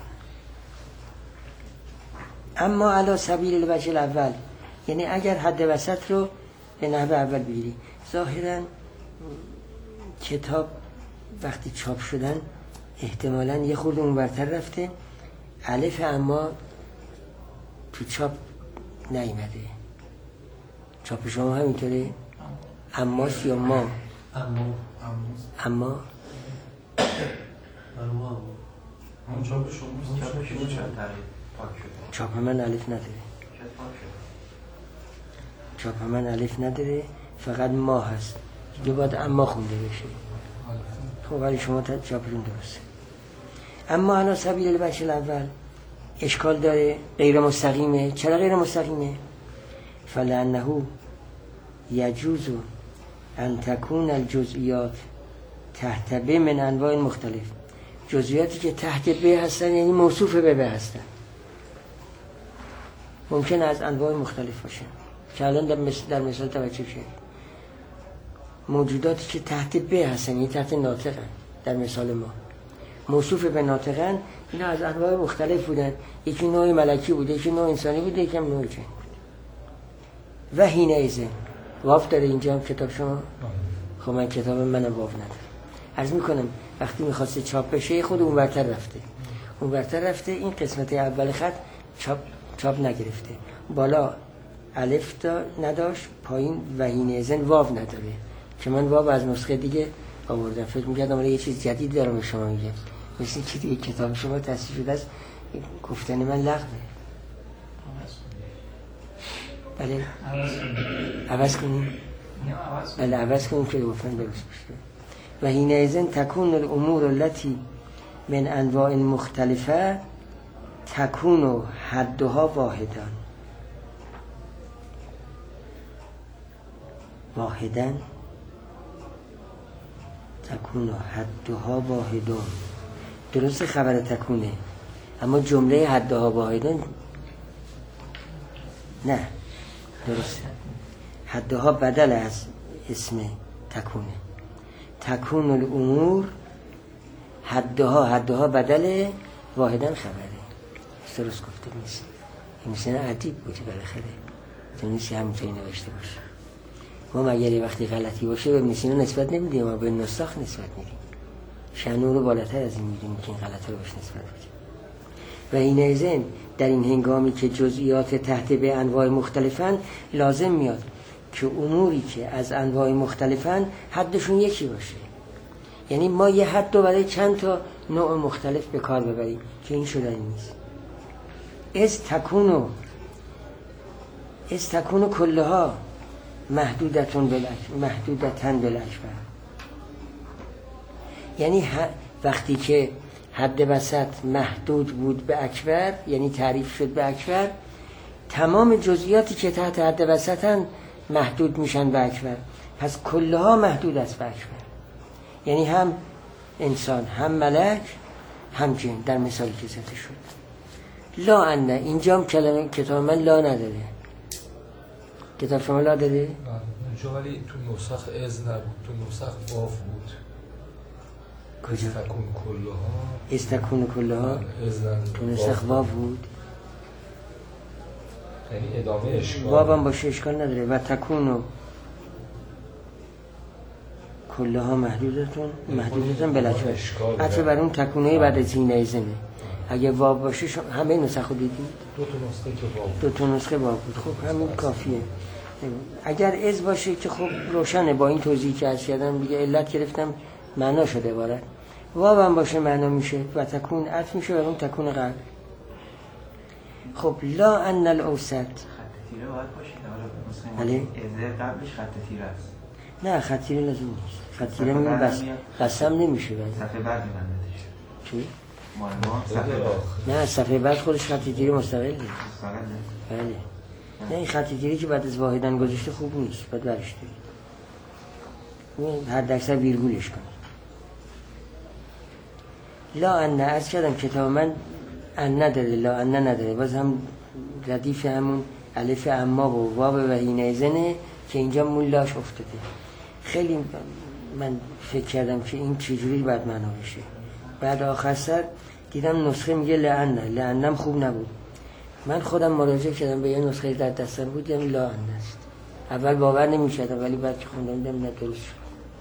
اما علی سبیل الوجه الاول، یعنی اگر حد وسط رو به نحو اول بگیری، ظاهرا کتاب وقتی چاپ شدن احتمالاً یه خورده اون برتر رفته، الف اما تو چاپ نیامده. چاپ شما همینطوره؟ اماست یا ما؟ اما همون چاپ شما چاپ من الف نداره. چاپ من الف نداره، فقط ما هست. دیگه باید اما خونده بشه. خب ولی شما چاپتون درسته. اما علی سبیل الوجه الاول اشکال داره، غیر مستقیمه. چرا غیر مستقیمه؟ فلانه یجوز ان تکون الجزئیات تحت ب من انواع مختلف. جزئیاتی که تحت ب هستن یعنی موصوف به هستن، ممکن از انواع مختلف باشه. که الان در مثال توجه شد. موجوداتی که تحت ب هستن یعنی تحت ناطقن، در مثال ما موصوف به ناطقن، اینا از انواع مختلف بودن. یکی نوع ملکی بوده، یکی نوع انسانی بوده، یکی هم نوع جن بود. و هینه ایزن واف داره اینجا هم کتاب شما؟ خب من کتاب منم واف نداره. عرض میکنم وقتی میخواسته چاپ بشه خود اون برتر رفته. این قسمت اول خط چاپ نگرفته. بالا الف نداشت، پایین و هینه ایزن واف نداره که من واف از نسخه دیگه آوردم. فکر میکردم یه چیز جدید دارم به شما میگم، مثل که دیگه کتاب شما تصحیح شده است، گفتن من لغوه. بله عوض کنیم. بله عوض کنیم که گفتن درست بشه. و حینئذ تکون الامور التي من انواع مختلفه تکون حدها واحدا تکون حدها واحدون. درست خبر تکونه، اما جمله حدها واحدون نه، درست حدها بدل از اسم تکونه. تکون الامور حدها بدل واحدا خبره. درست گفته نیست. این مثلا عدیب بودی بالاخره، تو نیستی همینطوری نوشته باشه. ما مگر یه وقتی غلطی باشه به نسینا نسبت نمیدیم، ما به نساخ نسبت میدیم. شأن رو بالاتر از این میدیم که این غلطه رو بهش نسبت بدیم. و این ایزن در این هنگامی که جزئیات تحت به انواع مختلفن، لازم میاد که اموری که از انواع مختلفن حدشون یکی باشه. یعنی ما یه حد رو برای چند تا نوع مختلف به کار ببریم که این شدنی نیست. از تکونو کلها محدودتن بالاکبر. یعنی وقتی که حد وسط محدود بود به اکبر، یعنی تعریف شد به اکبر، تمام جزئیاتی که تحت حد وسطن محدود میشن به اکبر. پس کلها محدود است به اکبر، یعنی هم انسان، هم ملک، هم جن، در مثالی که زده شد. لا انه، اینجا هم کلمه کتاب من لا نداره. کتاب شما لا داره؟ اینجا ولی تو نسخ از نبود، تو نسخ واف بود. کجا؟ استکون کلها تو نسخ واف بود. یعنی ادامه اشکال بابم باشه اشکال نداره. و تکونو کلها محدودتون بلکه حتی بر اون تکونه بعد از این ایزنه. اگه واب باشه همه نسخه دیدیم، دو تا نسخه واب بود. خب همین کافیه. اگر از باشه که خب روشنه، با این توضیحی که از کردم دیگه علت گرفتم معنا شده عبارت. وابم باشه معنا میشه و تکون عطف میشه و اون تکون قبل. خب لا ان الاوسط خط تیره باید باشه. بله. از قبلش خط تیره است. نه خط تیره لازم نیست. خط تیره میگه بس قسم نمیشه. صفحه بعد میبندهش. چی؟ مال ما صفحه بعد. نه صفحه بعد خودش خط تیره مستقله. مستقله. بله. نه این خط تیره که بعد از واحدن گذاشته خوب نیست، باید برش دارید. حد اکثر ویرگولش کنید. لا ان عرض کردم کتاب من ان نداره، لا ان نداره. باز هم ردیف همون الف اما و واو و هینه زنه که اینجا مولاش افتاده. خیلی من فکر کردم که این چجوری باید معنا بشه. بعد آخر سر دیدم نسخه میگه لعنه، لعنم خوب نبود. من خودم مراجعه کردم به یه نسخه در دستم بود یعنی لا ان است. اول باور نمی‌کردم ولی بعد که خوندم دیدم نه درست شد.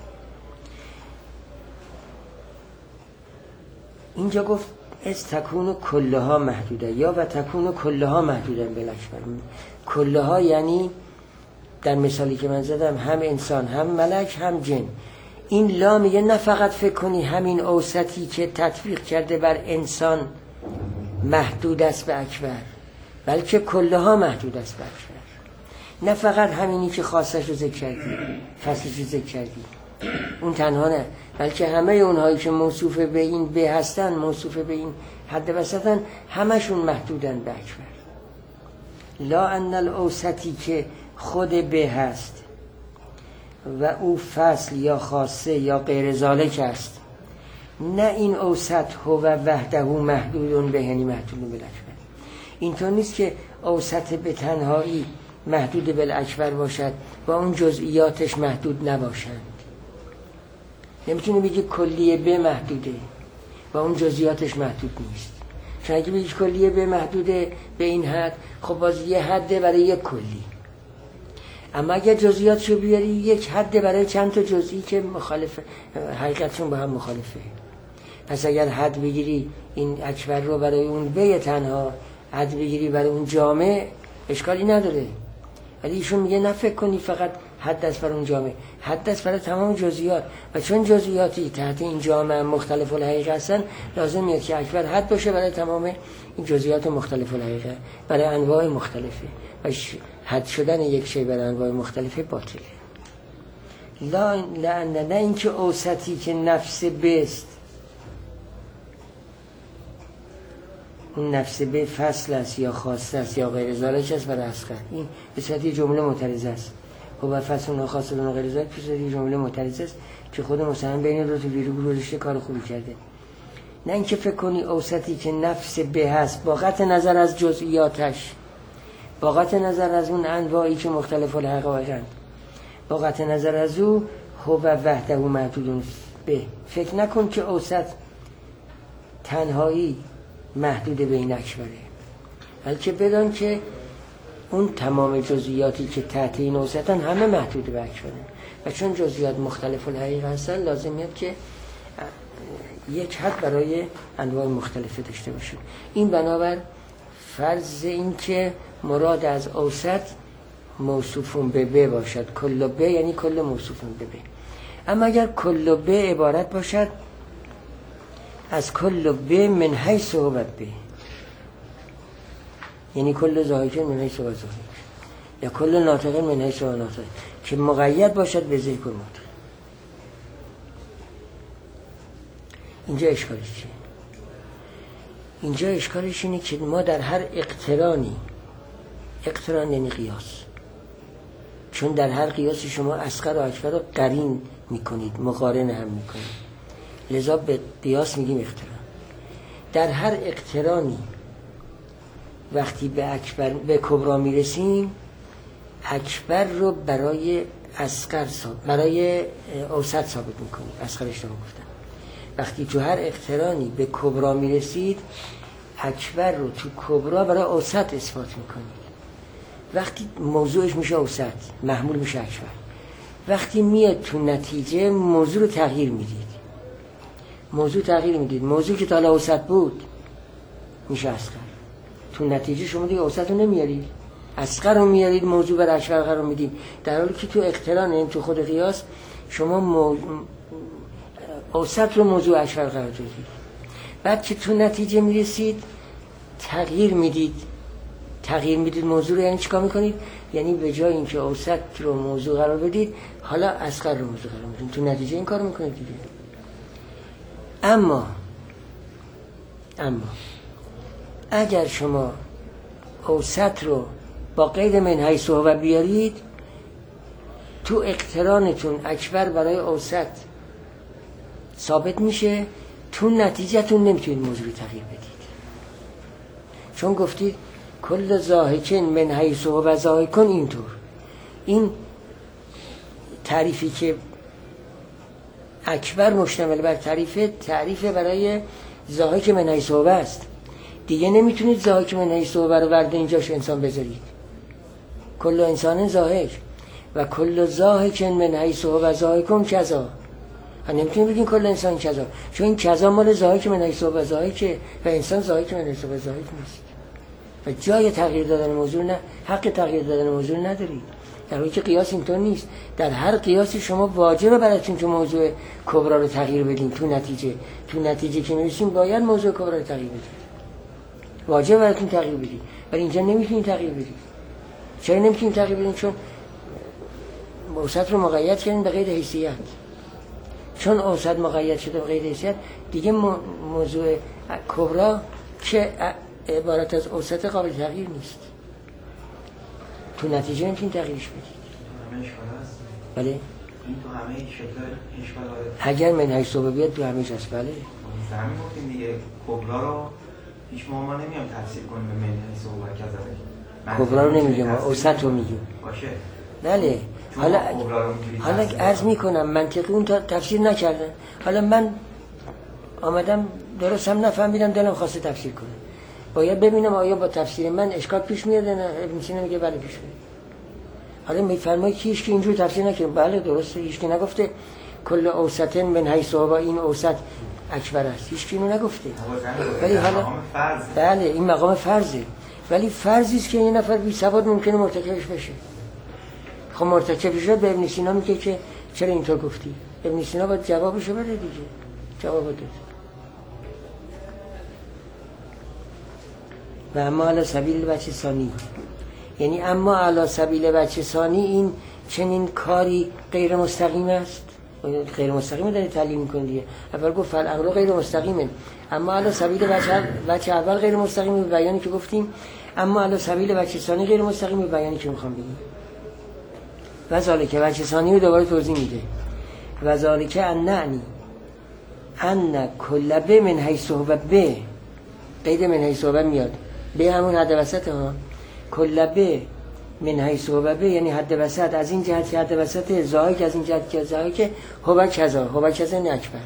اینجا گفت از تکون کلها محدوده یا و تکون کلها محدوده بالاکبر. کلها یعنی در مثالی که من زدم هم انسان هم ملک هم جن. این لا میگه نه فقط فکر کنی همین اوسطی که تطبیق کرده بر انسان محدود است به اکبر، بلکه کلها محدود است به اکبر. نه فقط همینی که خاصش رو ذکر کردی، فصلش رو ذکر کردی اون تنها نه، بلکه همه اونهایی که موصوف به این به هستن، موصوف به این حد وسطن، همشون محدودن به اکبر. لا ان الاوسطی که خود به هست و او فصل یا خاصه یا غیر ذالک است، نه این اوسط هو وحده محدودون به یعنی محدودون بالاکبر. اینطور نیست که اوسط به تنهایی محدود بالاکبر باشد و اون جزئیاتش محدود نباشند. نمیتونه بگی کلیه به محدوده و اون جزئیاتش محدود نیست. چون اگه بگی کلیه به محدوده به این حد، خب باز یه حده برای یک کلی. اما اگر جزئیاتشو بیاری یک حده برای چند تا جزئی که مخالفه، حقیقتشون با هم مخالفه. پس اگر حد بگیری این اکبر رو برای اون به تنها، حد بگیری برای اون جامع، اشکالی نداره. ولی ایشون میگه نه فکر کنی فقط حد است برای اون جامع، حد است برای تمام جزئیات. و چون جزئیاتی تحت این جامع مختلف الحقیقه هستن، لازمیه که اکبر حد باشه برای تمام این جزئیات مختلف الحقیقه، برای انواع مختلفه. و حد شدن یک شی برای انواع مختلفه باطله. نه اینکه اوسطی که نفس بست، اون نفس به فصل است یا خاصه است یا غیر ذالک است برای اصغر. این به صورت جمله معترضه است. و فصل اون خاصه و غیر ذالک به صورت جمله معترضه است که خود مثلا بین دو تا ویرگول گذاشته کار خوبی کرده. نه اینکه فکر کنی اوسطی که نفس به هست با قطع نظر از جزئیاتش، با قطع نظر از اون انواعی که مختلف الحقایقند، با قطع نظر از او هو وحده محدود به. فکر نکن که اوسط تنهایی محدود به این اکبره، بلکه بدان که اون تمام جزئیاتی که تحت این اوسطن همه محدود به اکبره. و چون جزئیات مختلف الحقیقه هستن، لازمیه که یک حد برای انواع مختلفه داشته باشه. این بنابر فرض این که مراد از اوسط موصوفون به باشد. کل به یعنی کل موصوفون به. اما اگر کل به عبارت باشد از کل به من حیث و به، یعنی کل ظاهر من حیث و ظاهر، یا کل ناطق من حیث و ناطق، که مقید باشد به ذکر ناطق. اینجا اشکالش چیه؟ اینجا اشکالش اینه که ما در هر اقترانی، اقتران یعنی قیاس، چون در هر قیاسی شما اصغر و اکبر رو قرین میکنید، مقارن هم میکنید، لذا به قیاس میگیم اقتران. در هر اقترانی وقتی به اکبر به کبرا میرسیم، اکبر رو برای اصغر برای اوسط ثابت میکنیم. اصغر اشتباه گفتم. وقتی تو هر اقترانی به کبرا میرسید، اکبر رو تو کبرا برای اوسط اثبات میکنید. وقتی موضوعش میشه اوسط، محمول میشه اکبر. وقتی میاد تو نتیجه موضوع رو تغییر میدید. موضوع که تا حالا اوسط بود میشه اصغر. تو نتیجه شما دیگه اوسط رو نمیارید، اصغر رو میارید، موضوع بر اکبر قرار میدید. در حالی که تو اقتران، این تو خود قیاس، شما اوسط رو موضوع اکبر قرار دادید. بعد که تو نتیجه میرسید تغییر میدید موضوع رو. یعنی چیکار میکنید؟ یعنی به جای اینکه اوسط رو موضوع قرار بدید، حالا اصغر رو موضوع قرار میدید. تو نتیجه این کار میکنید دیگه. اما اگر شما اوسط رو با قید من حیث هو بیارید، تو اقترانتون اکبر برای اوسط ثابت میشه، تو نتیجهتون نمیتونید موضوع رو تغییر بدید. چون گفتید کل ضاحکن من حیث هو ضاحکن. اینطور این تعریفی که اکبر مشتمل بر تعریف برای ضاحک من حیث هو است. دیگه نمیتونید ضاحک من حیث هو رو ورد اینجاش انسان بذارید. کل انسان ضاحک و کل ضاحک من حیث هو ضاحکن کذا. نمیتونید بگین کل انسان کذا، چون این کذا مال ضاحک من حیث هو ضاحکه و انسان ضاحک من حیث هو ضاحک نیست. و جای تغییر دادن موضوع نه، حق تغییر دادن موضوع ندارید. در حالی که قیاس اینطور نیست. در هر قیاسی شما واجبه براتون که موضوع کبرا رو تغییر بدین. تو نتیجه که میرسیم باید موضوع کبرا رو تغییر بدید. واجبه براتون تغییر بدید. ولی اینجا نمیتونید تغییر بدید. چرا نمیتونید تغییر بدید؟ چون اوسط رو مقید کردین به قید حیثیت. چون اوسط مقید شده به قید حیثیت، دیگه موضوع کبرا که عبارت از اوسط قابل تغییر نیست. تو نتیجه نمیتونید تغییرش بدید. همه اشکال هست؟ بله. این تو همه شکل اشکال هست؟ اگر من حیث هو بیاد تو همه هست. بله. همین گفتیم دیگه کبرا رو هیچ ما نمیام تفسیر کنیم به من حیث هو و کذا. کبرا رو نمیگم، اوسط رو میگم. باشه. بله. حالا عرض میکنم منطقی اون تفسیر نکردن. حالا من آمدم درست هم نفهمیدم، دلم خواسته تفسیر کنم. باید ببینم آیا با تفسیر من اشکال پیش میاد نه. ابن سینا میگه بله پیش میاد. حالا میفرمایید که هیچ کی اینجوری تفسیر نکنه. بله درسته، هیچ کی نگفته کل اوسطن من حیث هو این اوسط اکبر است. هیچ کی اینو نگفته. ولی حالا بله این مقام فرضه. ولی فرضی است که یه نفر بی سواد ممکنه مرتکبش بشه. خب مرتکب شد، به ابن سینا میگه که چرا اینطور گفتی؟ ابن سینا باید جوابشو بده دیگه. جواب بده. و اما علی سبیل وجه ثانی، یعنی اما علی سبیل وجه ثانی، این چنین کاری غیر مستقیم است. غیر مستقیم داره تعلیم میکنه دیگه. اول گفت فالامر غیر مستقیمه، اما علی سبیل وجه اول غیر مستقیم به بیانی که گفتیم، اما علی سبیل وجه ثانی غیر مستقیم به بیانی که میخوام بگم. و ذالک وجه ثانی رو دوباره توضیح میده. و ذالک ان کل ب من حیث هو ب، قید من حیث هو میاد، به همون حد وسط ها. کل ب من حیث هو ب یعنی حد وسط، از این جهت که حد وسط، ضاحک از این جهت که ضاحک، هو کذا نکبر.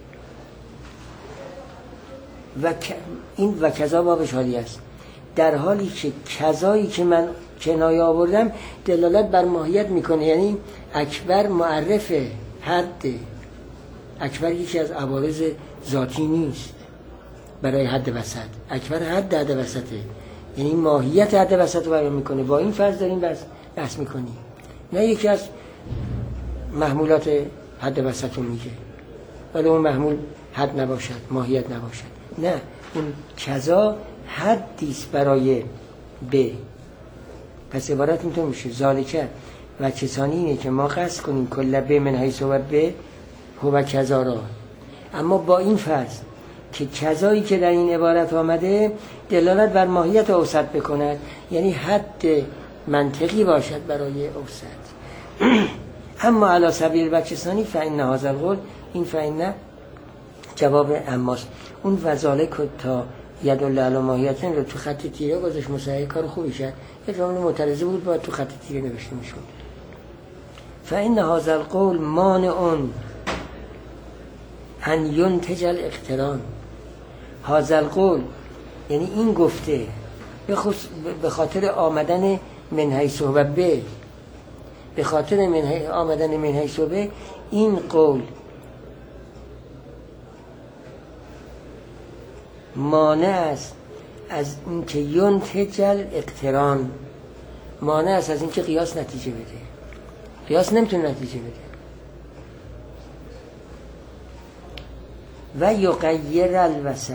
و این و کذا بابش حالی است، در حالی که کذایی که من کنایه آوردم دلالت بر ماهیت میکنه. یعنی اکبر معرف حد، اکبر یکی از عوارض ذاتی نیست برای حد وسط. اکبر حد وسطه، یعنی ماهیت حد وسط رو بیان میکنه. با این فرض داریم بحث میکنیم، نه یکی از محمولات حد وسط رو میگه ولی اون محمول حد نباشد، ماهیت نباشد. نه، اون کذا حدیست برای ب. پس عبارت اینطور میشه ذالکه و کسانی اینه که ما قصد کنیم کل ب من حیث هو ب هو کذا را، اما با این فرض که کذایی که در این عبارت آمده دلالت بر ماهیت اوسط بکند، یعنی حد منطقی باشد برای اوسط. اما علی سبیل وجه ثانی فإن هذا القول، این فإن جواب اماست. اون وذالک تا یدل علی ماهیتن رو تو خط تیره گذاشت، مصحح کار خوبی شد. یه جمله معترضه بود باید تو خط تیره نوشته میشد. فإن هذا القول مانع ان ينتج الاقتران. هذا القول یعنی این گفته به خاطر آمدن من حیث و به، به خاطر آمدن من حیث و به، این قول مانع است از اینکه ینتج الاقتران، مانع است از اینکه قیاس نتیجه بده. قیاس نمیتونه نتیجه بده. و یغیر الوسط،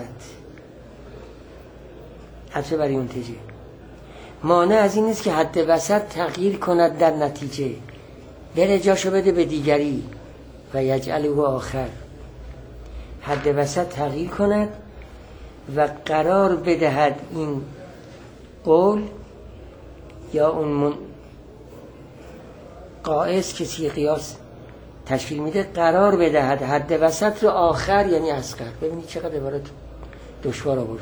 حتی برای ینتجه، مانع از این نیست که حد وسط تغییر کند در نتیجه، بره جاشو بده به دیگری. و یجعله آخر، حد وسط تغییر کند و قرار بدهد این قول یا اون قائس، کسی قیاس تشکیل میده، قرار بدهد حد وسط رو آخر یعنی اصغر. ببینید چقدر عبارت دشوار آورده.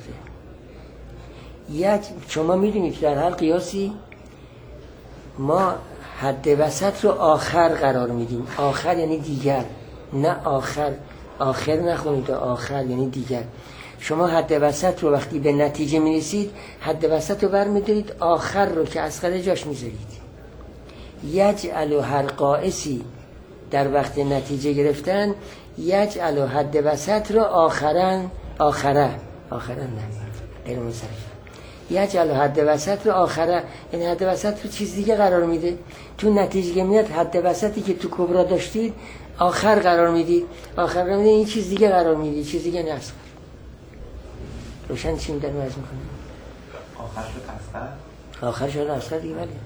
شما میدونید در هر قیاسی ما حد وسط رو آخر قرار میدیم. آخر یعنی دیگر، نه آخر نخونید، آخر یعنی دیگر. شما حد وسط رو وقتی به نتیجه میرسید، حد وسط رو برمیدارید، آخر رو که اصغر جاش میذارید. یجعل هر قائسی در وقت نتیجه گرفتن، یجعل حد وسط رو آخره نه غیر منصرف، یجعل حد وسط رو آخره، یعنی حد وسط رو چیز دیگه قرار میده. تو نتیجه میاد حد وسطی که تو کبرا داشتید آخر قرار میدید، آخر قرار میدید، این چیز دیگه قرار میدید، چیز دیگه نه. روشن چی در مرز میکنه؟ آخر شد اصغر دیگه. بله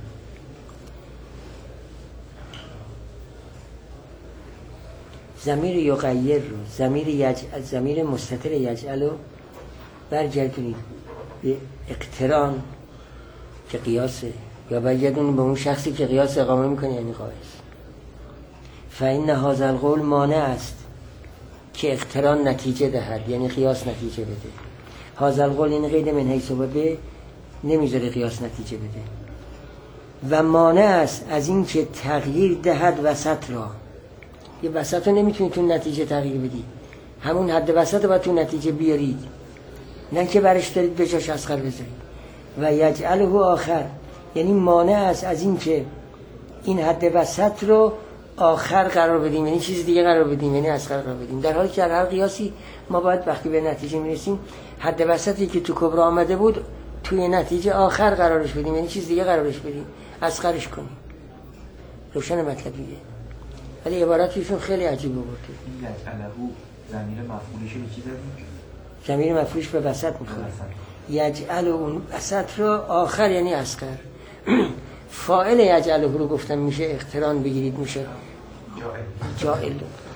ضمیر یغیر رو، ضمیر مستتر یجعل رو برگردونید به اقتران که قیاسه، یا برگردونید به اون شخصی که قیاس اقامه میکنه یعنی قائس. فإن هذا القول مانع است که اقتران نتیجه دهد، یعنی قیاس نتیجه بده. هذا القول این قید من حیث و به نمیذاره قیاس نتیجه بده. و مانع است از این که تغییر دهد وسط را. یه وسط رو نمیتونید تو نتیجه تغییر بدید، همون حد وسط رو باید تو نتیجه بیارید، نه که برش دارید به جاش اصغر بذارید. و یجعله آخر، یعنی مانع است از این که این حد وسط رو آخر قرار بدیم، یعنی چیز دیگه قرار بدیم، یعنی اصغر قرار بدیم. در حالی که در هر قیاسی ما باید وقتی به نتیجه میرسیم حد وسطی که تو کبرا آمده بود توی نتیجه آخر قرارش بدیم، یعنی چیز دیگه قرارش بدیم، اصغرش کنیم. روشن مطلبیه. ولی عباراتشون خیلی عجیب بود. یجعله ضمیر مفعولش به چی دادیم؟ ضمیر مفعولش به وسط میخوره. یجعل اون وسط رو آخر یعنی اصغر. فاعل یجعله رو گفتم میشه اقتران بگیرید، میشه جائل.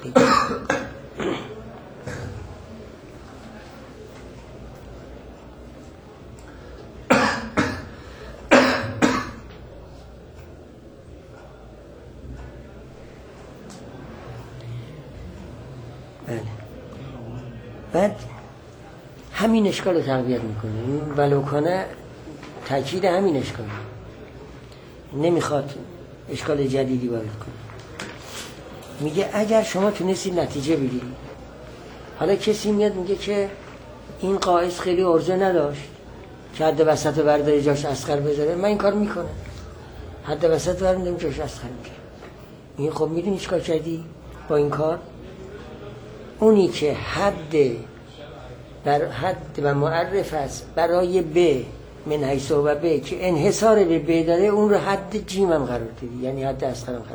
بعد همین اشکال رو تقویت میکنه، ولو کنه تاکید همین اشکال، نمیخواد اشکال جدیدی وارد کنه. میگه اگر شما تونستید نتیجه بگیرید، حالا کسی میاد میگه که این قائس خیلی عرضه نداشت که حد وسط رو برداره جاش اصغر بذاره، من این کار میکنم، حد وسط رو بردارم جاش اصغر میکنم. این خب میدونی چیکار کردی با این کار؟ اونی که حد و معرف است برای ب من حیث و به که انحصار به ب داره، اون رو حد جیم هم قرار دادی، یعنی حد اصغر هم قرار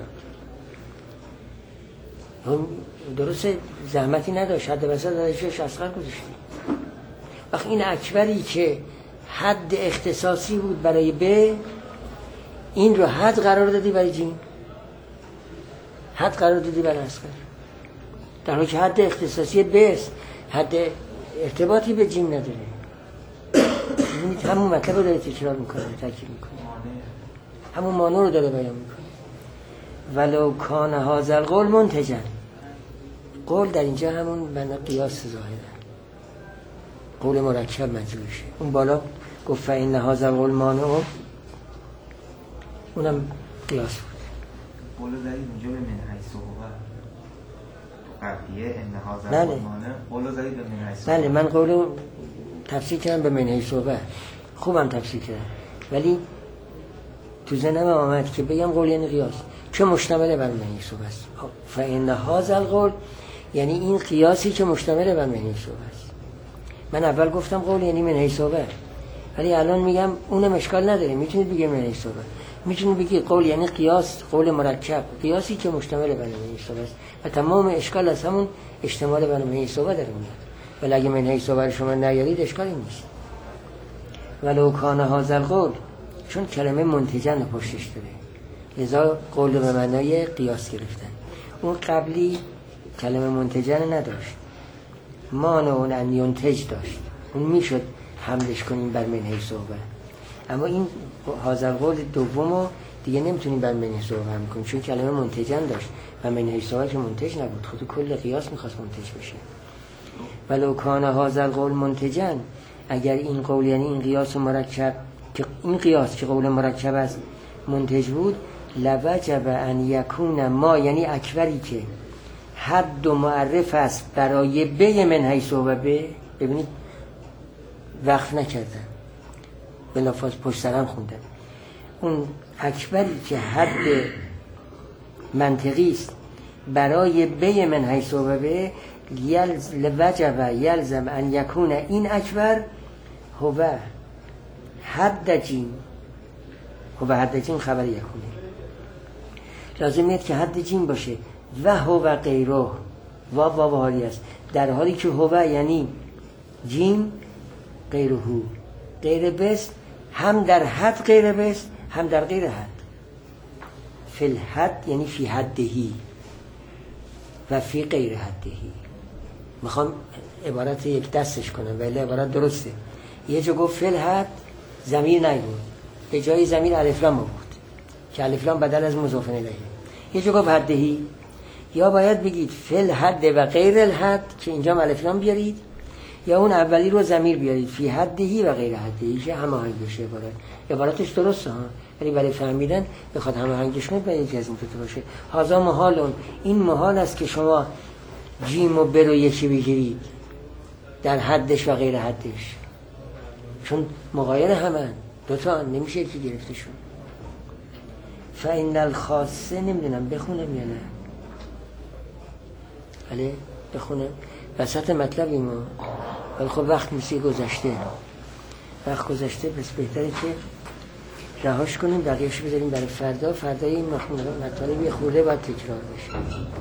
دادی. درسته زحمتی نداشت، حد وسط داشتش اصغر گذاشتی. وقتی این اکبری که حد اختصاصی بود برای ب، این رو حد قرار دادی برای جیم، حد قرار دادی برای اصغر، در حالی که حد اختصاصی ب است، حد ارتباطی به جیم نداره. ببینید همون مطلب رو داره تکرار میکنه، تاکید میکنه، همون مانع رو داره بیان میکنه. ولو کان هذا القول منتجا، قول در اینجا همون معنی قیاس ظاهره، قول مرکب مجروشه. اون بالا گفت فإن هذا القول مانع، اونم قیاس بود. قول دارید اونجا به من حیث و قبلیه ان هذا القول مانع، قول دارید به من حیث و. بله من قولو تفسیر کردم به من حیث و، خوبم تفسیر کردم، ولی تو ذهنم آمد که بگم قول یعنی قیاس که مشتمل بر منهی صوب است. فإن هذا القول یعنی این قیاسی که مشتمل بر منهی صوب است. من اول گفتم قول یعنی منهی صوبه، ولی الان میگم اونم اشکال نداره، میتونید بگید منهی صوبه، میتونید بگید قول یعنی قیاس، قول مرکب، قیاسی که مشتمل بر منهی صوبه است و تمام اشکال از همون اشتمال بر منهی صوبه در میاد. ولی اگه منهی صوبه رو شما نیارید اشکالی نیست. ولو کان هذا القول، چون کلمه منتجن پشتش داره لذا قول به معنای قیاس گرفتن. اون قبلی کلمه منتجن نداشت، مانع ان ینتج داشت، اون میشد حملش کنیم بر منهی صوبه. اما این هذا القول دومو دیگه نمیتونیم بر منهی صوبه حمل کنیم چون کلمه منتجن داشت و منهی صوبه که منتج نبود، خود کل قیاس میخواست منتج بشه. ولو کان هذا القول منتجن، اگر این قول یعنی این قیاس مرکب که این قیاس که قول مرکب است منتج بود، لوجب ان یکون ما یعنی اکبری که حد و معرف است برای به منهی صوبه به. ببینید وقف نکردن بلافاظ پشت سرم خوندن، اون اکبری که حد منطقی است برای به منهی صوبه به، وجب یلزم ان یکون این اکبر هو حد جیم، هو حد جیم خبر یکونه، لازم میاد که حد جیم باشه و هو غیره، و حالی است در حالی که هو یعنی جیم، غیره غیر بست، هم در حد غیر بست هم در غیر حد. فی الحد یعنی فی حدهی و فی غیر حدهی. میخوام عبارت یک دستش کنم ولی عبارت درسته. یه جا گفت فی الحد ضمیر نیبود، به جای ضمیر الف لام بود که الف لام بدل از مضاف الیه. یه جا گفت حدهی، یا باید بگید فی الحد و غیر الحد که اینجا الف لام بیارید، یا اون اولی رو ضمیر بیارید فی حدهی و غیر حدهی که هماهنگ بشه. عبارتش درسته ها، ولی برای فهمیدن بخواد هماهنگش کنید باید یکی از این تو باشه. هذا محال، این محال است که شما جیم و ب رو یکی بگیرید در حدش و غیر حدش، چون مغایر همن دوتا نمیشه یکی گرفته شون. فإن الخاصه نمیدونم بخونم یا نه، بله بخونم وسط مطلبی ما، ولی خب وقت میسی گذشته، وقت گذشته، بس بهتره که رهاش کنیم، بقیه‌شو بذاریم برای فردا. فردا این مطالب یه خورده باید تکرار بشه.